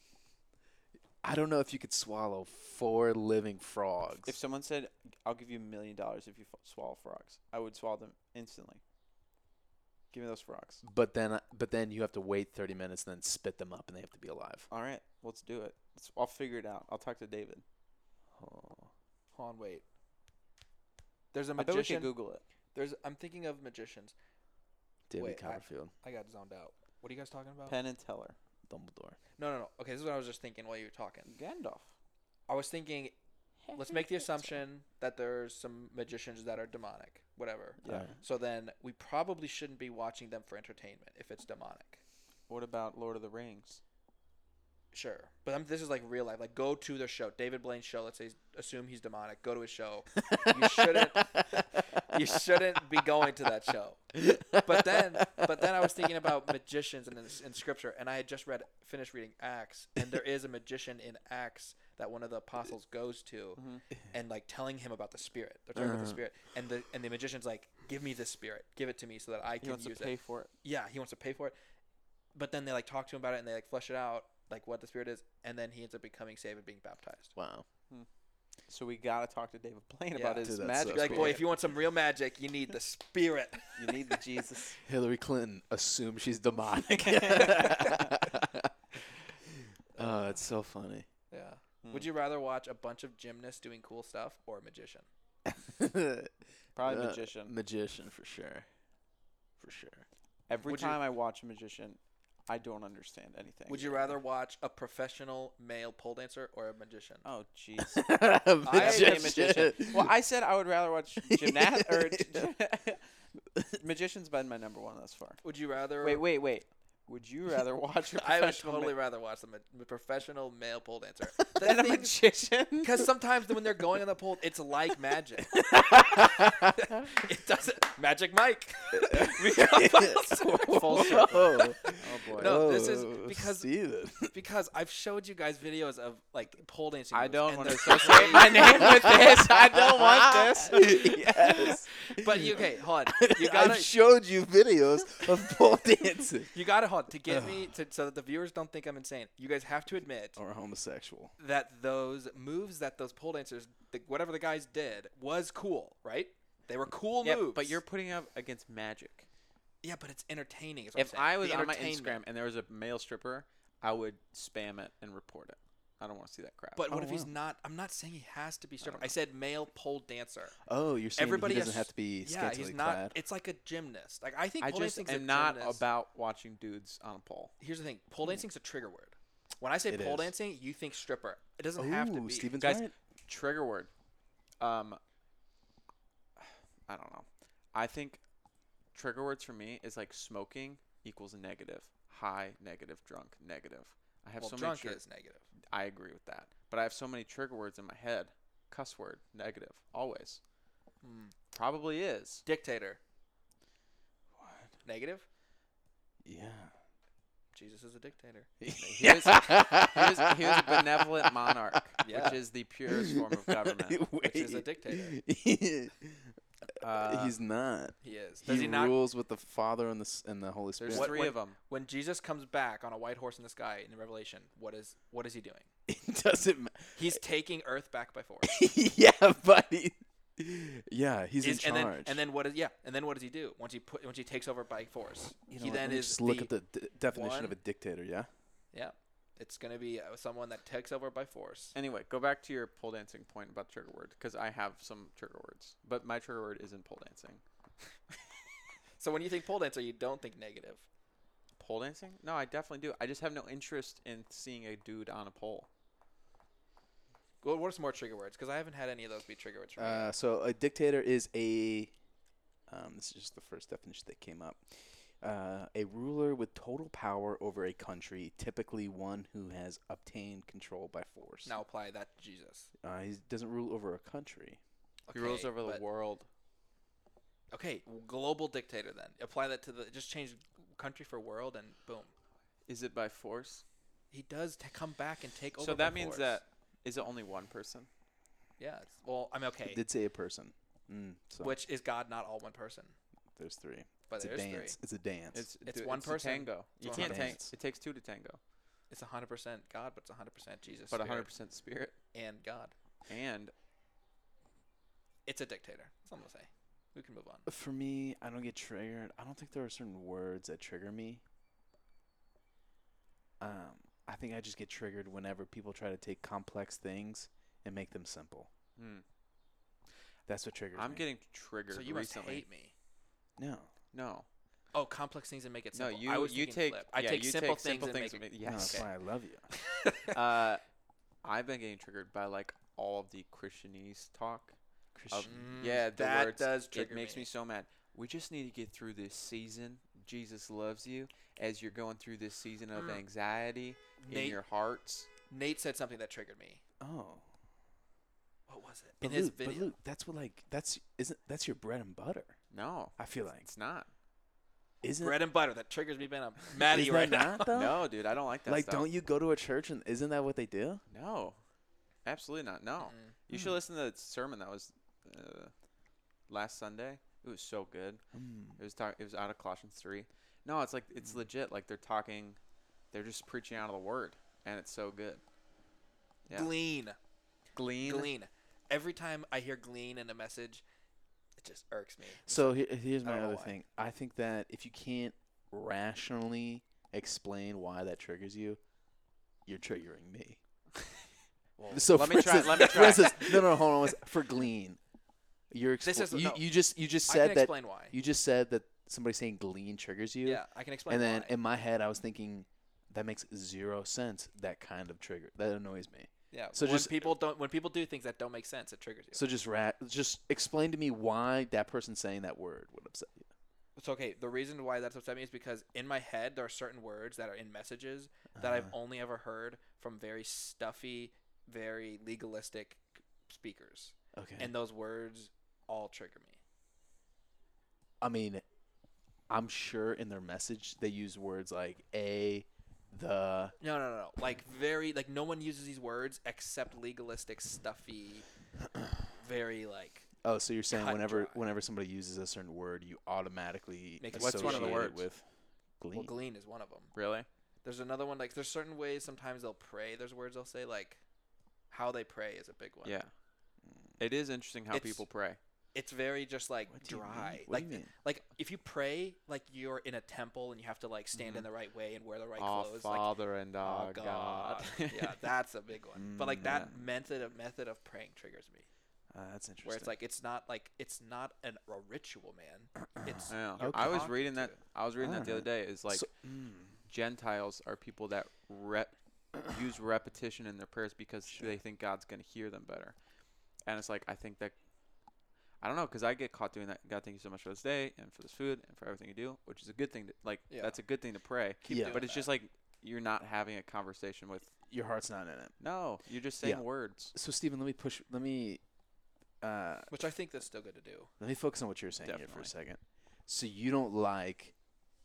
I don't know if you could swallow 4 living frogs. If someone said, "I'll give you $1 million if you swallow frogs," I would swallow them instantly. Give me those frogs. but then you have to wait 30 minutes and then spit them up and they have to be alive. All right, let's do it. I'll figure it out. I'll talk to David. Oh. Hold on, wait. There's a I bet we magician. could Google it. I'm thinking of magicians. David Wait, Copperfield, I got zoned out. What are you guys talking about? Penn and Teller. Dumbledore. No. Okay, this is what I was just thinking while you were talking. Gandalf. I was thinking, let's make the assumption that there's some magicians that are demonic, whatever. Yeah. Alright. So then we probably shouldn't be watching them for entertainment if it's demonic. What about Lord of the Rings? Sure, but this is like real life. Like, go to their show, David Blaine's show. Let's say, assume he's demonic. Go to his show. You shouldn't. You shouldn't be going to that show. But then I was thinking about magicians in Scripture, and I had just finished reading Acts, and there is a magician in Acts that one of the apostles goes to, and like telling him about the Spirit. They're talking about the Spirit, and the magician's like, "Give me the Spirit, give it to me, so that I He can wants use to pay it." for it. Yeah, he wants to pay for it. But then they like talk to him about it, and they like flesh it out, like what the Spirit is, and then he ends up becoming saved and being baptized. Wow. So we gotta talk to David Blaine Yeah. about his Dude, that's magic. so Be like, cool. boy, if you want some real magic, you need the Spirit. You need the Jesus. Hillary Clinton assumes she's demonic. Oh, it's so funny. Yeah. Would you rather watch a bunch of gymnasts doing cool stuff or a magician? Probably magician. Magician for sure. For sure. Every Would you- time I watch a magician, I don't understand anything. Would you rather watch a professional male pole dancer or a magician? Oh, jeez. I say Magician. magician. Well, I said I would rather watch gymnast or magician's been my number one thus far. Would you rather? Wait. Would you rather watch a I would professional totally rather watch the professional male pole dancer. than a magician? Because sometimes when they're going on the pole, it's like magic. It doesn't. Magic Mike. Full circle. Whoa. Oh boy. No, this is Whoa, because- Steven. Because I've showed you guys videos of like pole dancing. I moves, don't and want to they're- associate my name with this. I don't want this. Yes. But okay, hold on. You gotta, I've showed you videos of pole dancing. you gotta hold on, to get me to so that the viewers don't think I'm insane. You guys have to admit Or homosexual. that those moves that those pole dancers, whatever the guys did, was cool, right? They were cool Yeah, moves. but you're putting up against magic. yeah, but it's entertaining. Is what If I'm saying. I was The on my entertainment. Instagram and there was a male stripper, I would spam it and report it. I don't want to see that crap. But what Oh, if he's wow. not? I'm not saying he has to be stripper. don't I said male pole dancer. Oh, you're saying Everybody he doesn't has- have to be Yeah, scantily he's not. clad? It's like a gymnast. Like I think I pole just dancing's am a not gymnast. about watching dudes on a pole. Here's the thing: pole dancing's a trigger word. When I say It pole is. dancing, you think stripper. It doesn't have to Ooh, be. Steven's Guys, right. Trigger word. I don't know. I think trigger words for me is like smoking equals negative, high, negative, drunk, negative. I have Well, so drunk many. is negative. I agree with that, but I have so many trigger words in my head. Cuss word, negative, always. Probably is. Dictator, What? negative. Yeah. Jesus is a dictator. He was a benevolent monarch, Yeah. which is the purest form of government. Which is a dictator. He's not. He is. Does He he not? rules with the Father and the Holy Spirit. There's What- three when- of them. When Jesus comes back on a white horse in the sky in Revelation, what is he doing? It doesn't. He's taking Earth back by force. Yeah, buddy. Yeah, he's in and charge. then what does he do once he takes over by force? You know, he what, then let me is just look the- at the definition one- of a dictator. Yeah. Yeah, it's gonna be someone that takes over by force. Anyway, go back to your pole dancing point about trigger word, because I have some trigger words, but my trigger word isn't pole dancing. So when you think pole dancer, you don't think negative. Pole dancing? No, I definitely do. I just have no interest in seeing a dude on a pole. Well, what are some more trigger words? Because I haven't had any of those be trigger words for me. So a dictator is a. This is just the first definition that came up. A ruler with total power over a country, typically one who has obtained control by force. Now apply that to Jesus. He doesn't rule over a country. He rules Okay, over the but- world. Okay, global dictator then. Apply that to just change country for world and boom. Is it by force? He does come back and take over. So by that means force. that is it only one person? Yeah. Well, I mean, okay. It did say a person. So Which is God not all one person? there's three. But It's a there's dance. three. It's a dance. It's dude, one a person. tango. You It's can't 100%. tank. It takes two to tango, It's 100% God, but it's 100% Jesus. but Spirit 100% spirit and God. and It's a dictator. That's all I'm gonna say. We can move on. For me, I don't get triggered. I don't think there are certain words that trigger me. I think I just get triggered whenever people try to take complex things and make them simple. That's what triggers I'm me. getting triggered So you recently. must hate me. No. No, Oh, complex things and make it no, simple. you I was you thinking take flip. I yeah, take you simple take things simple and things. make it. No, that's Yes. why I love you. I've been getting triggered by like all of the Christianese talk. Christian. Yeah, the that words. does trigger It makes me so mad. We just need to get through this season. Jesus loves you as you're going through this season of anxiety in Nate- your hearts. Nate said something that triggered me. Oh. What was it? But In his Luke, video. but Luke, that's what that's your bread and butter. No, I feel like. it's not. Isn't Bread and butter. That triggers me, man. I'm mad at is you that right now. not, though? No, dude, I don't like that Like, stuff. don't you go to a church and isn't that what they do? No, absolutely not. No, you should listen to the sermon that was last Sunday. It was so good. It was out of Colossians 3. No, it's like it's legit. Like they're talking, they're just preaching out of the word, and it's so good. Yeah. Glean. Glean. Glean. Every time I hear glean in a message, it just irks me. So here's I my don't know other why. thing. I think that if you can't rationally explain why that triggers you, you're triggering me. So let for me try. instance, Let me for try. instance, no, hold on. For glean, you're This is- you, no. you just I said can that explain why. you just said that somebody saying glean triggers you. Yeah, I can explain And then why. in my head, I was thinking that makes zero sense. That kind of trigger that annoys me. Yeah. So when just- people do things that don't make sense, it triggers you. So just explain to me why that person saying that word would upset you. It's okay. The reason why that's upset me is because in my head there are certain words that are in messages that I've only ever heard from very stuffy, very legalistic speakers, Okay. and those words all trigger me. I mean, I'm sure in their message they use words like the. No. Like like no one uses these words except legalistic, stuffy, very like. Oh, so you're saying Cut whenever dry. somebody uses a certain word, you automatically Make it- What's one of the associate it words? with glean. Well, glean is one of them. Really? There's another one like there's certain ways sometimes they'll pray. There's words they'll say like how they pray is a big one. Yeah. It is interesting how It's- people pray. It's very just like What do you dry. mean? What Like do you mean? like if you pray like you're in a temple and you have to like stand in the right way and wear the right Our clothes. Like, Father and oh our God. God. Yeah, that's a big one. But like that Yeah. method of praying triggers me. That's interesting. Where it's like it's not a ritual, man. It's Yeah. you're I was talking reading to that. it. I was reading that the other Alright. day. It's like So- Gentiles are people that use repetition in their prayers because they think God's going to hear them better. And it's like, I think that, I don't know, because I get caught doing that. God, thank you so much for this day and for this food and for everything you do, which is a good thing. Yeah. That's a good thing to pray. Keep Yeah. doing But it's that. just like you're not having a conversation with, your heart's not in it. no, you're just saying Yeah. words. So Stephen, let which I think that's still good to do. me focus on what you're saying here for Definitely. a second. So you don't like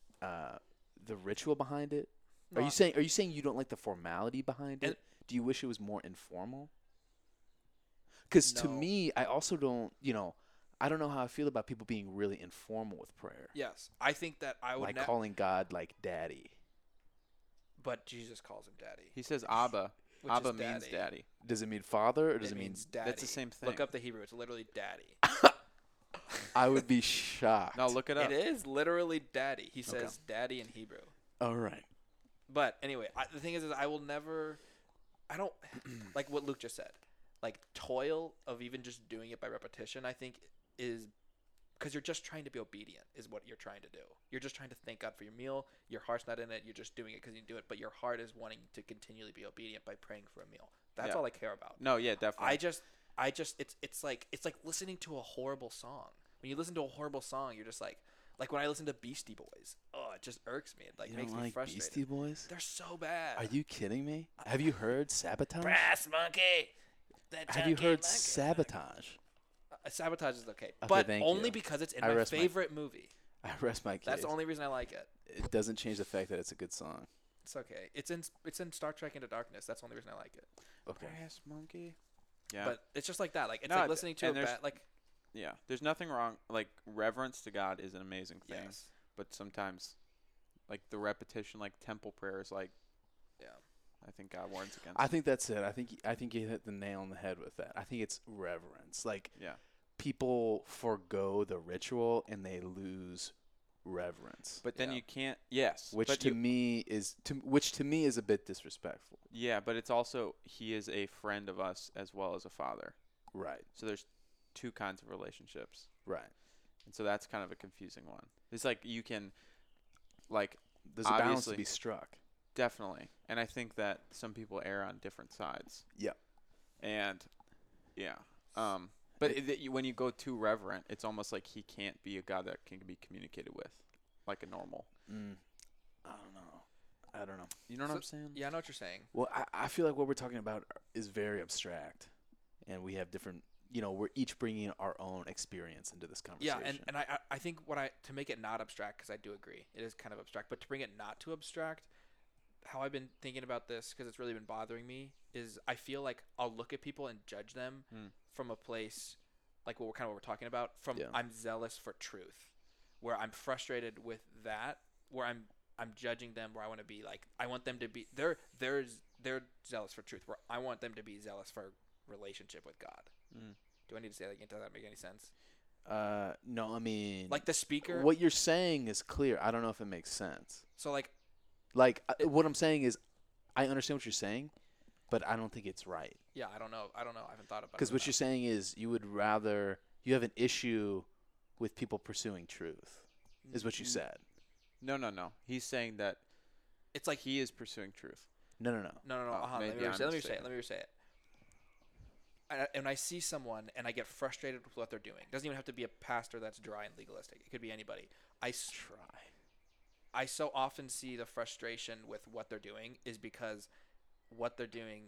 the ritual behind it? Are you saying you don't like the formality behind And- it? Do you wish it was more informal? Because to No. me, I also don't. I don't know how I feel about people being really informal with prayer, Yes, I think that I would. like calling God like Daddy. But Jesus calls him Daddy. He says Abba. Which Abba is means daddy. daddy. Does it mean Father or does it mean? means daddy. That's the same thing. Look up the Hebrew. It's literally daddy. I would be shocked. No, look it up. It is literally daddy. He says daddy in Hebrew. All right. But anyway, the thing is I will never. I don't like what Luke just said. Like toil of even just doing it by repetition. I think is because you're just trying to be obedient. Is what you're trying to do. You're just trying to thank God for your meal. Your heart's not in it. You're just doing it because you do it. But your heart is wanting to continually be obedient by praying for a meal. That's Yeah. all I care about. No, yeah, definitely. I just it's like listening to a horrible song. When you listen to a horrible song, you're just like when I listen to Beastie Boys. Oh, it just irks me. It like You makes don't me like frustrated. Beastie Boys? They're so bad. Are you kidding me? Have you heard Sabotage? Brass Monkey? That Have you chunky heard monkey. Sabotage? Sabotage is okay, but thank only you. because it's in I my rest my- favorite movie. I rest my case. That's the only reason I like it. It doesn't change the fact that it's a good song. It's okay. It's in Star Trek Into Darkness. That's the only reason I like it. Okay. Brass monkey. Yeah. But it's just like that. Like it's No, like listening to a and there's- bad like Yeah, there's nothing wrong. Like reverence to God is an amazing thing, yes. but sometimes, like the repetition, like temple prayers, like Yeah. I think God warns against. I think that's it. I think you hit the nail on the head with that. I think it's reverence. Like yeah, people forgo the ritual and they lose reverence, but then Yeah. you can't. Yes, which but to me is a bit disrespectful. yeah, but it's also He is a friend of us as well as a father. Right. So there's two kinds of relationships, Right. and so that's kind of a confusing one. It's like you can, like There's a balance to Obviously. be struck. definitely, and I think that some people err on different sides. Yep. And yeah, but when you go too reverent, it's almost like He can't be a God that can be communicated with, like a normal. I don't know. You know what So- I'm saying? Yeah, I know what you're saying. Well, I feel like what we're talking about is very abstract, and we have different. We're each bringing our own experience into this Yeah, conversation. and I think to make it not abstract, because I do agree it is kind of abstract, but to bring it not too abstract, how I've been thinking about this because it's really been bothering me is I feel like I'll look at people and judge them from a place like what we're talking about. From Yeah. I'm zealous for truth, where I'm frustrated with that, where I'm judging them, where I want to be like I want them to be they're zealous for truth, where I want them to be zealous for relationship with God. Do I need to say that again? Does that make any sense? No, I mean, Like the speaker. what you're saying is clear. I don't know if it makes sense. So like What I'm saying is, I understand what you're saying, but I don't think it's right. Yeah, I don't know. I haven't thought about it. Because what you're saying is you have an issue with people pursuing truth, is what you said. No. He's saying that It's like he is pursuing truth. No. no. Oh, Let maybe me I'm say mistaken. it. And I see someone and I get frustrated with what they're doing. It doesn't even have to be a pastor that's dry and legalistic. It could be anybody. I so often see the frustration with what they're doing is because what they're doing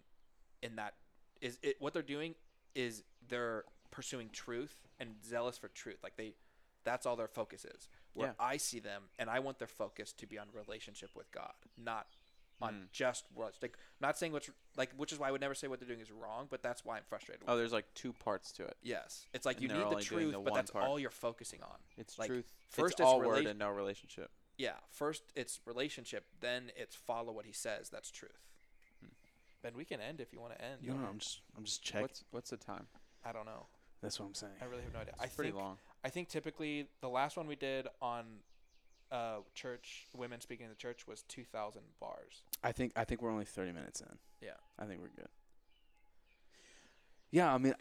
is they're pursuing truth and zealous for truth. Like that's all their focus is. Where Yeah. I see them and I want their focus to be on relationship with God, not on just words. Like, I'm not saying which is why I would never say what they're doing is wrong, but that's why I'm frustrated with Oh, it. there's like two parts to it. Yes. It's like And you they're need the only doing truth, the but one that's part. all you're focusing on. It's Like, truth. first it's it's all word rela- and no relationship. Yeah. First it's relationship, then it's follow what he says. That's truth. Ben, we can end if you want to end. No, I'm just checking. What's the time? I don't know. That's what I'm saying. I really have no idea. It's pretty long. I think typically the last one we did on church women speaking in the church was 2,000 bars. I think we're only 30 minutes in. Yeah. I think we're good. Yeah, I mean,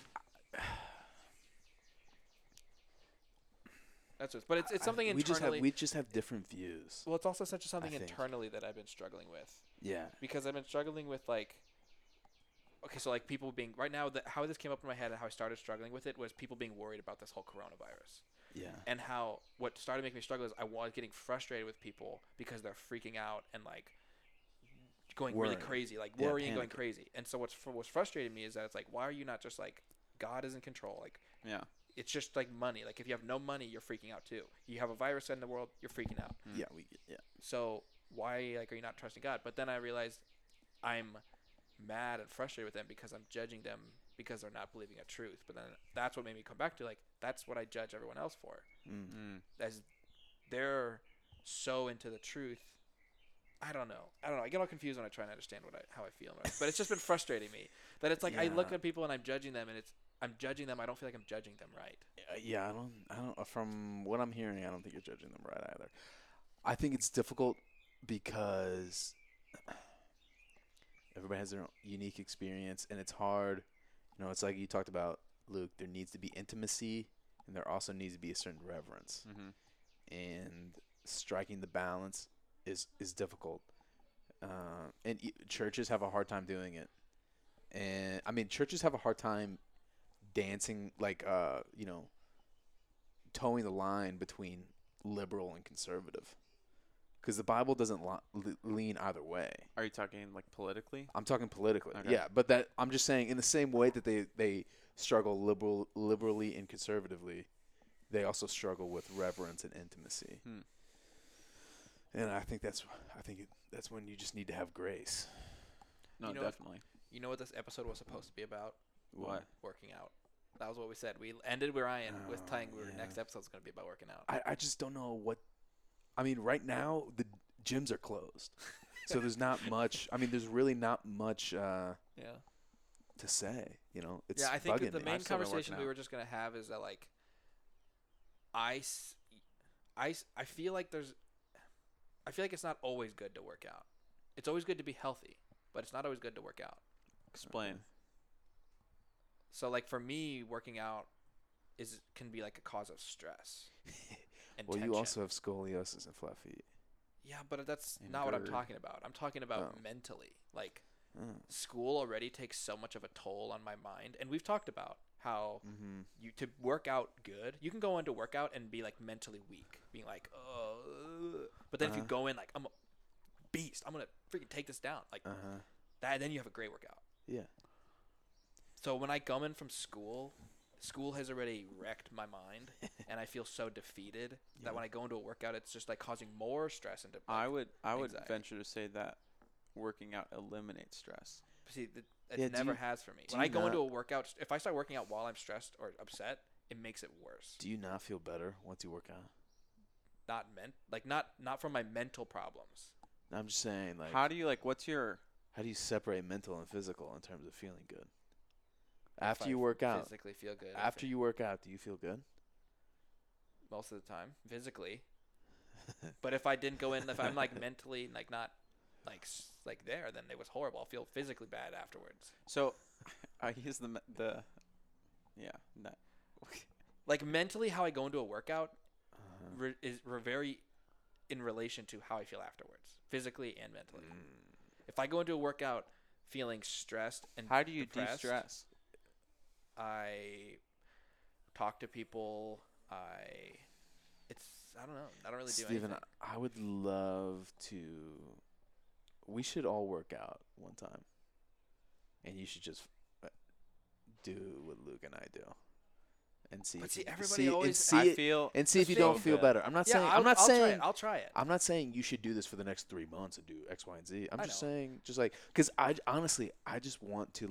That's what. But it's something we internally. just have different views. Well, it's also such a something I think. internally that I've been struggling with Yeah. because I've been struggling with like. Okay, so like people being right now, how this came up in my head and how I started struggling with it was people being worried about this whole coronavirus. Yeah. And how what started making me struggle is I was getting frustrated with people because they're freaking out and like going really Worrying. crazy, like Yeah, worrying, going panicking. crazy. And so what's frustrating me is that it's like, why are you not just like God is in control? Like Yeah. it's just like money. Like if you have no money, you're freaking out too. You have a virus in the world, you're freaking out. Yeah. So why like are you not trusting God? But then I realized I'm mad and frustrated with them because I'm judging them because they're not believing a truth. But then that's what made me come back to like that's what I judge everyone else for. As they're so into the truth. I don't know. I get all confused when I try and understand how I feel. But it's just been frustrating me that it's like I look Yeah. at people and I'm judging them and I'm judging them. I don't feel like I'm judging them right. Yeah, I don't. From what I'm hearing, I don't think you're judging them right either. I think it's difficult because everybody has their own unique experience, and it's hard. You know, it's like you talked about, Luke. There needs to be intimacy, and there also needs to be a certain reverence. And striking the balance is difficult. And churches have a hard time doing it. And I mean, churches have a hard time dancing, like towing the line between liberal and conservative, because the Bible doesn't lean either way. Are you talking like politically? I'm talking politically, Okay. yeah, but that I'm just saying in the same way that they struggle liberally and conservatively, they also struggle with reverence and intimacy. And I think that's when you just need to have grace. No, You know, definitely. You know what this episode was supposed to be about? What? Working out. That was what we said. We ended Ryan with telling yeah. next episode's going to be about working out. I just don't know what. I mean, right now the gyms are closed, so there's not much. I mean, there's really not much Yeah. to say. You know, it's Yeah, I think bugging that the me. main I've still been conversation working we out. were just going to have is that, like, I feel like it's not always good to work out. It's always good to be healthy, but it's not always good to work out. Explain. So, like, for me, working out can be, like, a cause of stress. And Well, you tension. also have scoliosis and flat feet. Yeah, but that's And not what I'm GERD. talking about. I'm talking about Oh. mentally. Like, Oh. school already takes so much of a toll on my mind, and we've talked about how Mm-hmm. you to work out good, you can go into workout and be like mentally weak, being like, oh, but then if you Uh-huh. go in like I'm a beast, I'm gonna freaking take this down, like that, then you have a great workout. Yeah. So when I come in from school has already wrecked my mind, and I feel so defeated that when I go into a workout, it's just like causing more stress and I would anxiety. venture to say that working out eliminates stress. See, it Yeah, do never you- has for me. do When I you go into not- a workout, if I start working out while I'm stressed or upset, it makes it worse. Do you not feel better once you work out? Not from my mental problems. I'm just saying, like, How do you what's your how do you separate mental and physical in terms of feeling good? If After I you work out, physically feel good. after you work out, do you feel good? most of the time, physically. But if I didn't go in, if I'm like mentally like not like there, then it was horrible. I'll feel physically bad afterwards. So, I use yeah, no. Like mentally, how I go into a workout Uh-huh. is very in relation to how I feel afterwards, physically and mentally. Mm. If I go into a workout feeling stressed and How do you depressed, de-stress? I talk to people. I don't know. I don't really do Steven, anything. I would love to. We should all work out one time, and you should just do what Luke and I do, and see. But if see, you- everybody see, and always- see I it, feel and see if you so don't feel good. better. I'm not saying. I'll, I'm not I'll saying. Try it. I'll try it. I'm not saying you should do this for the next 3 months and do X, Y, and Z. I'm I just know. saying, just like, because I honestly, I just want to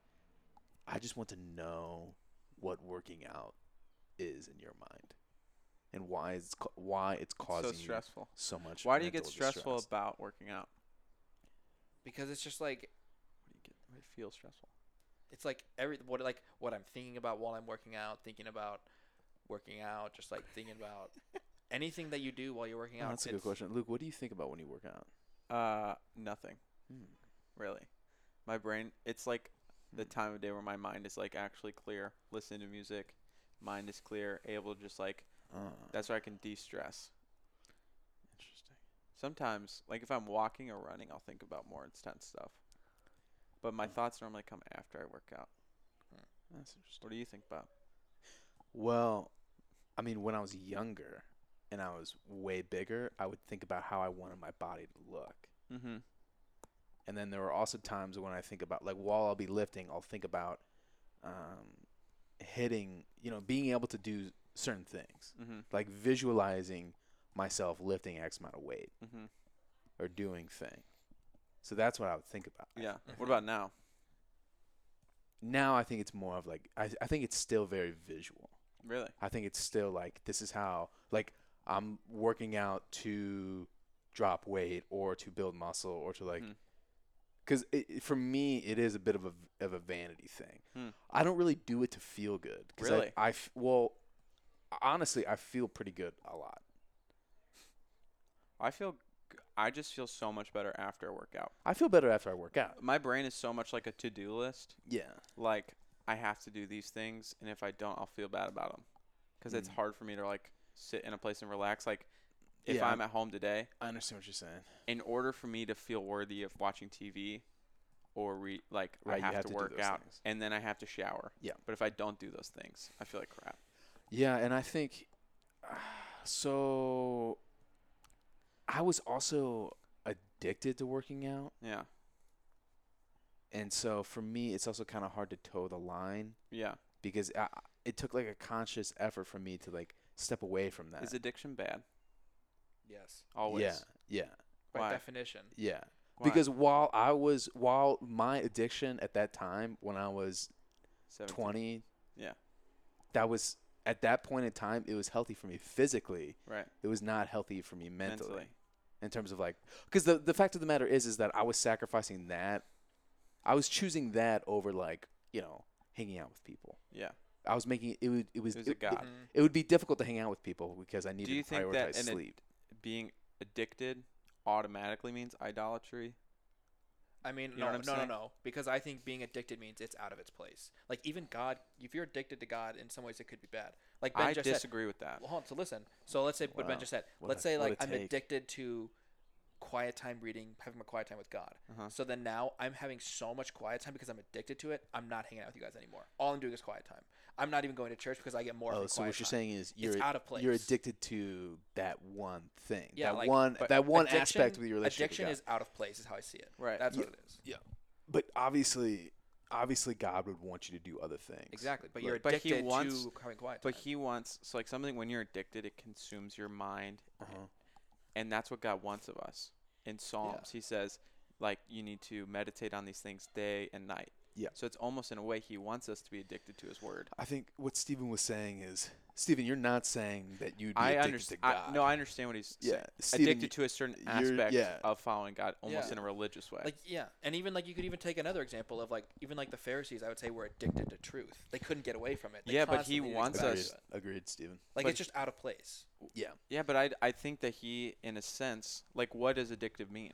know what working out is in your mind, and why it's It's causing so stressful. you so much. Why do you get mental stressful distress. about working out? Because it's just like Why do you feel stressful? it's like what I'm thinking about while I'm working out, just like thinking about anything that you do while you're working Oh, out. that's a good it's- question, Luke. What do you think about when you work out? Nothing Hmm. really. My brain. It's like the time of day where my mind is like actually clear. Listening to music, mind is clear. Able to just like. That's where I can de-stress. Interesting. Sometimes, like if I'm walking or running, I'll think about more intense stuff. But my thoughts normally come after I work out. That's interesting. What do you think about? Well, I mean, when I was younger and I was way bigger, I would think about how I wanted my body to look. Mm-hmm. And then there were also times when I think about, like, while I'll be lifting, I'll think about hitting, being able to do certain things, Mm-hmm. like visualizing myself lifting X amount of weight Mm-hmm. or doing thing. So that's what I would think about. Yeah. Mhm. What about now? Now I think it's more of like, I think it's still very visual. Really? I think it's still like, this is how, like, I'm working out to drop weight or to build muscle or to like, Mhm. because for me, it is a bit of a vanity thing. Hmm. I don't really do it to feel good. 'Cause Really? well, honestly, I feel pretty good a lot. I just feel so much better after a workout. I feel better after I work out. My brain is so much like a to-do list. Yeah. Like I have to do these things, and if I don't, I'll feel bad about them. Because it's Mm. hard for me to like sit in a place and relax. Like if Yeah, I'm at home today, I understand what you're saying. in order for me to feel worthy of watching TV or Right, I you have, have to to do work those out things. and then I have to shower. Yeah. But if I don't do those things, I feel like crap. Yeah, and I think so. I was also addicted to working out, Yeah. and so for me, it's also kind of hard to toe the line Yeah. because it took like a conscious effort for me to like step away from that. Is addiction bad? Yes, Always. Yeah, yeah, by Why? definition. yeah. Why? Because while my addiction at that time when I was 17. 20, Yeah. that was at that point in time it was healthy for me physically. Right. It was not healthy for me mentally. Mentally. In terms of like, because the fact of the matter is that I was sacrificing that. I was choosing that over like hanging out with people. Yeah. I was making it was It was a god. Mhm. it would be difficult to hang out with people because I needed Do you to think prioritize that sleep. being addicted automatically means idolatry? I mean, You know what I'm saying? no. Because I think being addicted means it's out of its place. Like even God, if you're addicted to God, in some ways it could be bad. Like Ben I just said. disagree with that. Well, hold on. So listen. So let's say what Ben Wow. just said. What Let's a- say what like a I'm take. addicted to quiet time reading, having a quiet time with God. Uh-huh. So then now I'm having so much quiet time because I'm addicted to it. I'm not hanging out with you guys anymore. All I'm doing is quiet time. I'm not even going to church because I get more. Oh, from so quiet what you're time. saying is It's out of place. you're addicted to that one thing. Yeah, that like, one but that one Addiction- aspect of your relationship. Addiction with is out of place, is how I see it. Right. That's Yeah. what it is. God. But obviously God would want you to do other things. Exactly. But you're Like- But he addicted wants- to having quiet time. But he wants so like something when you're addicted, it consumes your mind, Uh-huh. and that's what God wants of us. In Psalms, he says, like you need to meditate on these things day and night. Yeah. So it's almost in a way he wants us to be addicted to his word. I think what Stephen was saying is, Stephen, you're not saying that you'd be I addicted understand. to God. No, I understand what he's Yeah, saying. Stephen, Addicted to a certain you're- aspect yeah. of following God, almost Yeah. in a religious way. Like yeah, and even like you could even take another example of like even like the Pharisees, I would say were addicted to truth. They couldn't get away from it. They Yeah, but he constantly wants needed to us- go back to it. Agreed, Stephen. Like but it's just out of place. Yeah. yeah, but I think that he, in a sense, like what does addictive mean?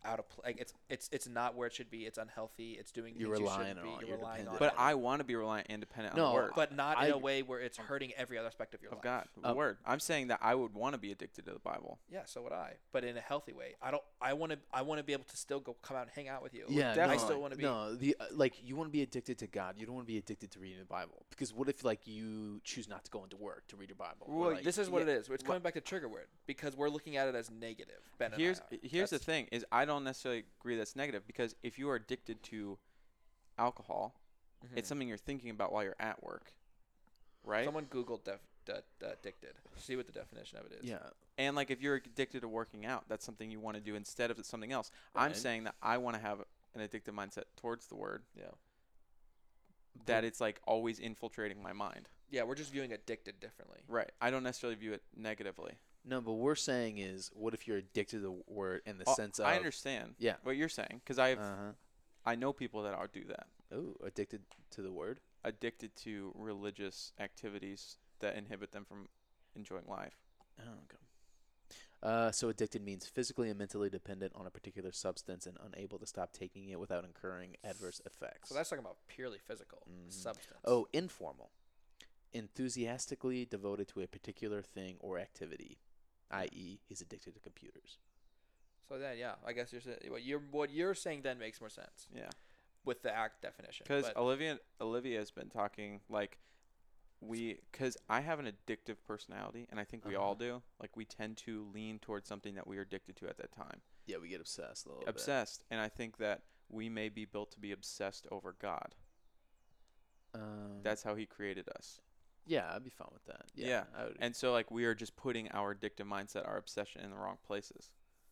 out of like it's not where it should be. It's unhealthy. It's doing You're things you relying shouldn't be. on it. You're You're relying on dependent it. But I want to be reliant and dependent on No, the word But not in I- a way where it's hurting every other aspect of your of life. God, the word. I'm saying that I would want to be addicted to the Bible. Yeah, so would I, but in a healthy way. I want to be able to still go come out and hang out with you. Yeah, definitely. I still want to be. No, the like you want to be addicted to God. You don't want to be addicted to reading the Bible. Because what if like you choose not to go into work to read your Bible? Or, Well, like, This is what yeah, it is. It's coming back to trigger word because we're looking at it as negative. Ben and I Here's are. here's the That's- thing: is I don't necessarily agree that's negative because if you are addicted to alcohol, Mhm. it's something you're thinking about while you're at work, right? Someone Googled addicted. See what the definition of it is. yeah, And like if you're addicted to working out, that's something you want to do instead of something else. I'm Right. saying that I want to have an addictive mindset towards the word. Yeah. That it's like always infiltrating my mind. Yeah, we're just viewing addicted differently. Right. I don't necessarily view it negatively. no. But we're saying is, what if you're addicted to the word in the Oh, sense of I understand Yeah. what you're saying because Uh-huh. I know people that are do that. Oh, addicted to the word. Addicted to religious activities that inhibit them from enjoying life. Oh, okay. So addicted means physically and mentally dependent on a particular substance and unable to stop taking it without incurring adverse effects. So that's talking about purely physical Mhm. substance. Oh, informal. Enthusiastically devoted to a particular thing or activity, i.e., he's addicted to computers. So then, yeah, I guess what you're saying then makes more sense Yeah. with the act definition. Because But- Olivia has been talking like because I have an addictive personality and I think we all Uh-huh. do. Like we tend to lean towards something that we are addicted to at that time. Yeah, we get obsessed a little Obsessed. And I think that we may be built to be obsessed over God. bit. That's how he created us. Yeah, I'd be fine with that. Yeah, Yeah, I would. And so like we are just putting our addictive mindset, our obsession in the wrong places.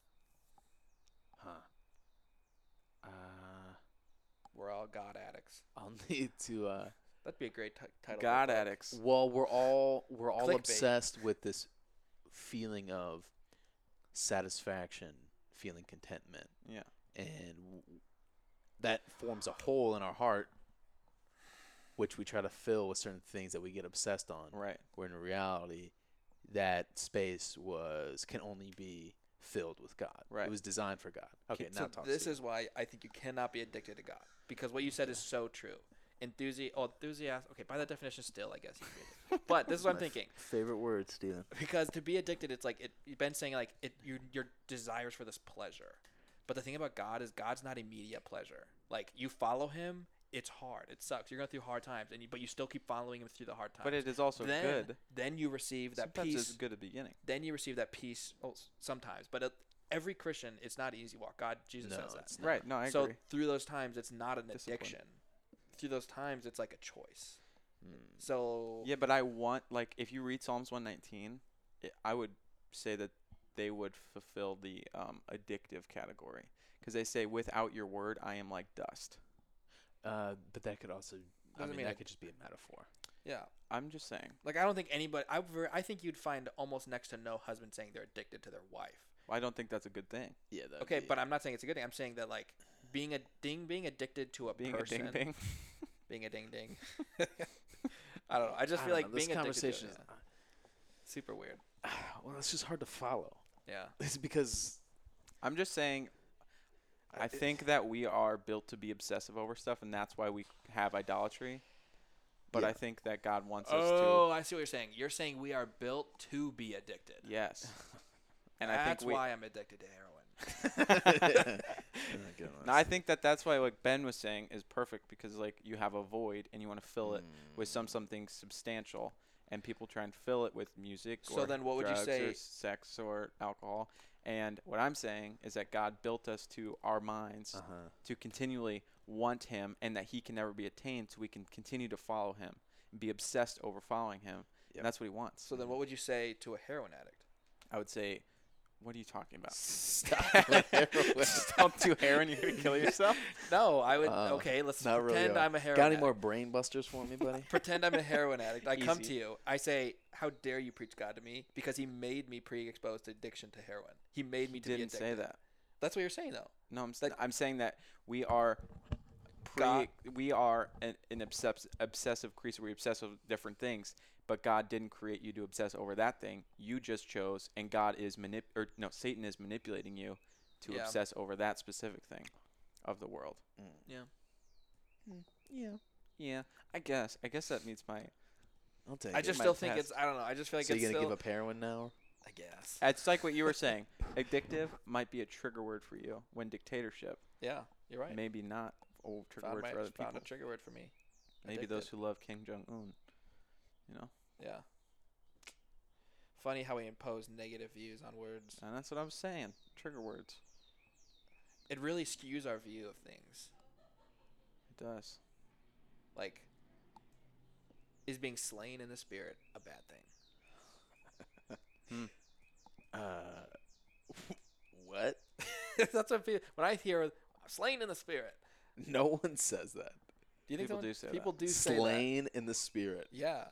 Huh. we're all God addicts. I'll need to. That'd be a great title. God for a book. addicts. Well, we're all Clickbait. obsessed with this feeling of satisfaction, feeling contentment, Yeah. and that forms a hole in our heart, which we try to fill with certain things that we get obsessed on. Right. Where in reality, that space can only be filled with God. Right. It was designed for God. Okay, now So talk. this Steve. is why I think you cannot be addicted to God because what you said is so true. Enthusiast. Okay, by that definition, still I guess you can be addicted. But this is what I'm thinking. favorite word, Steven. Because to be addicted, it's like Ben's saying like your desires for this pleasure. But the thing about God is God's not immediate pleasure. Like you follow Him, it's hard, it sucks. You're going through hard times, but you still keep following Him through the hard times. But it is also then, good. Then you receive that Sometimes peace. it's good at the beginning. Then you receive that peace. Oh, sometimes, but every Christian, it's not an easy walk. Jesus No, says that. it's not. Right. No, I So agree. through those times, it's not an Discipline. addiction. Through those times, it's like a choice. Mm. So Yeah, but I want like if you read Psalms 119, I would say that they would fulfill the addictive category because they say without your word I am like dust. But that could also. Doesn't mean that it- could just be a metaphor. yeah, I'm just saying. like I don't think anybody. I think you'd find almost next to no husband saying they're addicted to their wife. I don't think that's a good thing. Yeah. That'd Okay, be- but I'm not saying it's a good thing. I'm saying that like being addicted to a Being person, a ding ding. being a ding ding. I don't know. I just I feel don't like know, this being addicted to it, conversation. yeah. Super weird. Well, it's just hard to follow. Yeah. It's because I'm just saying. I think that we are built to be obsessive over stuff, and that's why we have idolatry. But Yeah. I think that God wants us Oh, I see what you're saying. You're saying we are built to be addicted. to. Yes. And That's I think we. why I'm addicted to heroin. No, I think that that's why like Ben was saying is perfect because like you have a void and you want to fill it with something substantial, and people try and fill it with music. So or then what would you drugs say- Or sex or alcohol. And what I'm saying is that God built us to our minds Uh-huh. to continually want Him, and that He can never be attained, so we can continue to follow Him and be obsessed over following Him. Yep. And that's what He wants. So then what would you say to a heroin addict? I would say, what are you talking about? Stop with heroin. Don't do heroin. You're gonna kill yourself. No, I would. Okay, let's Not really. pretend I'm a heroin Got any addict. more brain busters for me, buddy? Pretend I'm a heroin addict. I come to Easy. you. I say, "How dare you preach God to me?" Because He made me pre-exposed to addiction to heroin. He made me to be Didn't addicted. say that. That's what you're saying, though. No, Like- I'm saying that we are God- we are an obsessive creature. We obsess with different things, but God didn't create you to obsess over that thing. You just chose, and God is Satan is manipulating you to Yeah. obsess over that specific thing of the world. Yeah. Yeah. Yeah, I guess that meets my. I'll take I it. just My still think test. it's. I don't know. I just feel like So it's you're gonna still. give up heroin now? I guess. It's like what you were saying. Addictive might be a trigger word for you. When dictatorship, Yeah, you're right. maybe not a trigger word for other Found people. a trigger word for me. Maybe those Addicted. who love Kim Jong Un. You know, Yeah. Funny how we impose negative views on words. and that's what I was saying. Trigger words. It really skews our view of things. It does. Like, is being slain in the spirit a bad thing? What? That's what when I hear slain in the spirit. No one says that. Do you think People someone- do say people that. do say that? Slain in the spirit. Yeah.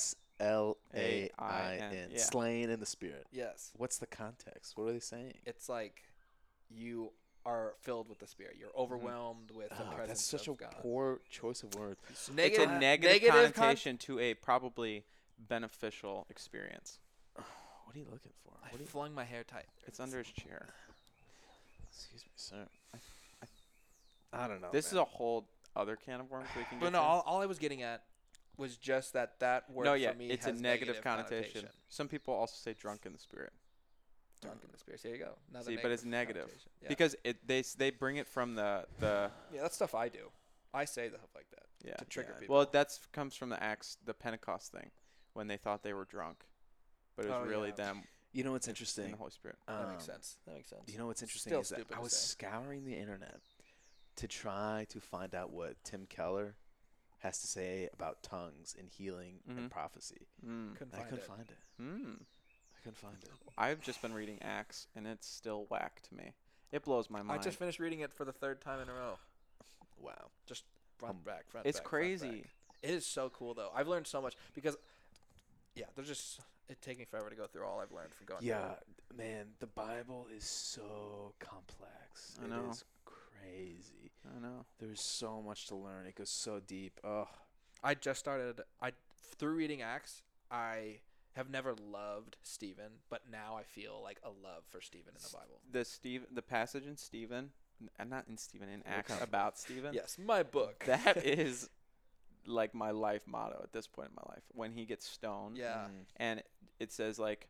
SLAIN. Yeah. Slain in the spirit. Yes. What's the context? What are they saying? It's like you are filled with the spirit. You're overwhelmed with the Oh, presence that's such of a God. poor choice of words. It's Negative, a negative con- connotation to a probably beneficial experience. What are you looking for? I What are you, flung my hair tight. It's under his chair. excuse me, sir. I don't know. This is a whole other can of worms we can But get no, to. all I was getting at was just that word No, yeah, for me it's a has negative connotation. Some people also say drunk in the spirit. Drunk in the spirit. There you go. Another See, but it's negative connotation. Yeah. because they bring it from the Yeah, that's stuff I do. I say stuff like that yeah. to trigger Yeah. people. Well, that's comes from the Pentecost thing, when they thought they were drunk, but it was Oh, really yeah. them You know what's in interesting? the Holy Spirit. That makes sense. That makes sense. You know what's interesting Still is that stupid I to was say. scouring the internet to try to find out what Tim Keller has to say about tongues and healing Mhm. and prophecy. Mm. Couldn't I find couldn't it. find it. Mm. I couldn't find it. I've just been reading Acts, and it's still whack to me. It blows my I mind. just finished reading it for the third time in a row. Wow. Front, back, front, It's back, front, crazy. back. It is so cool, though. I've learned so much because, yeah, there's just it take me forever to go through all I've learned from going. Yeah, through it. man, the Bible is so complex. I know. It is crazy. I know. There's so much to learn. It goes so deep. Oh, I just started. Through reading Acts, I have never loved Stephen, but now I feel like a love for Stephen in the Bible. The passage in Stephen, and not in Stephen, in Acts kind of about Stephen. Yes, my book. That is like my life motto at this point in my life. When he gets stoned, Yeah. and it says like,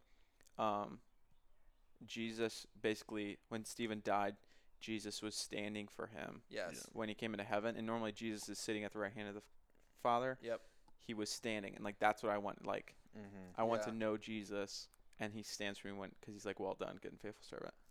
Jesus basically, when Stephen died, Jesus was standing for him Yes. when he came into heaven, and normally Jesus is sitting at the right hand of the Father. Yep. He was standing, and like that's what I want. Like I want Yeah. to know Jesus, and he stands for me because he's like, "Well done, good and faithful servant."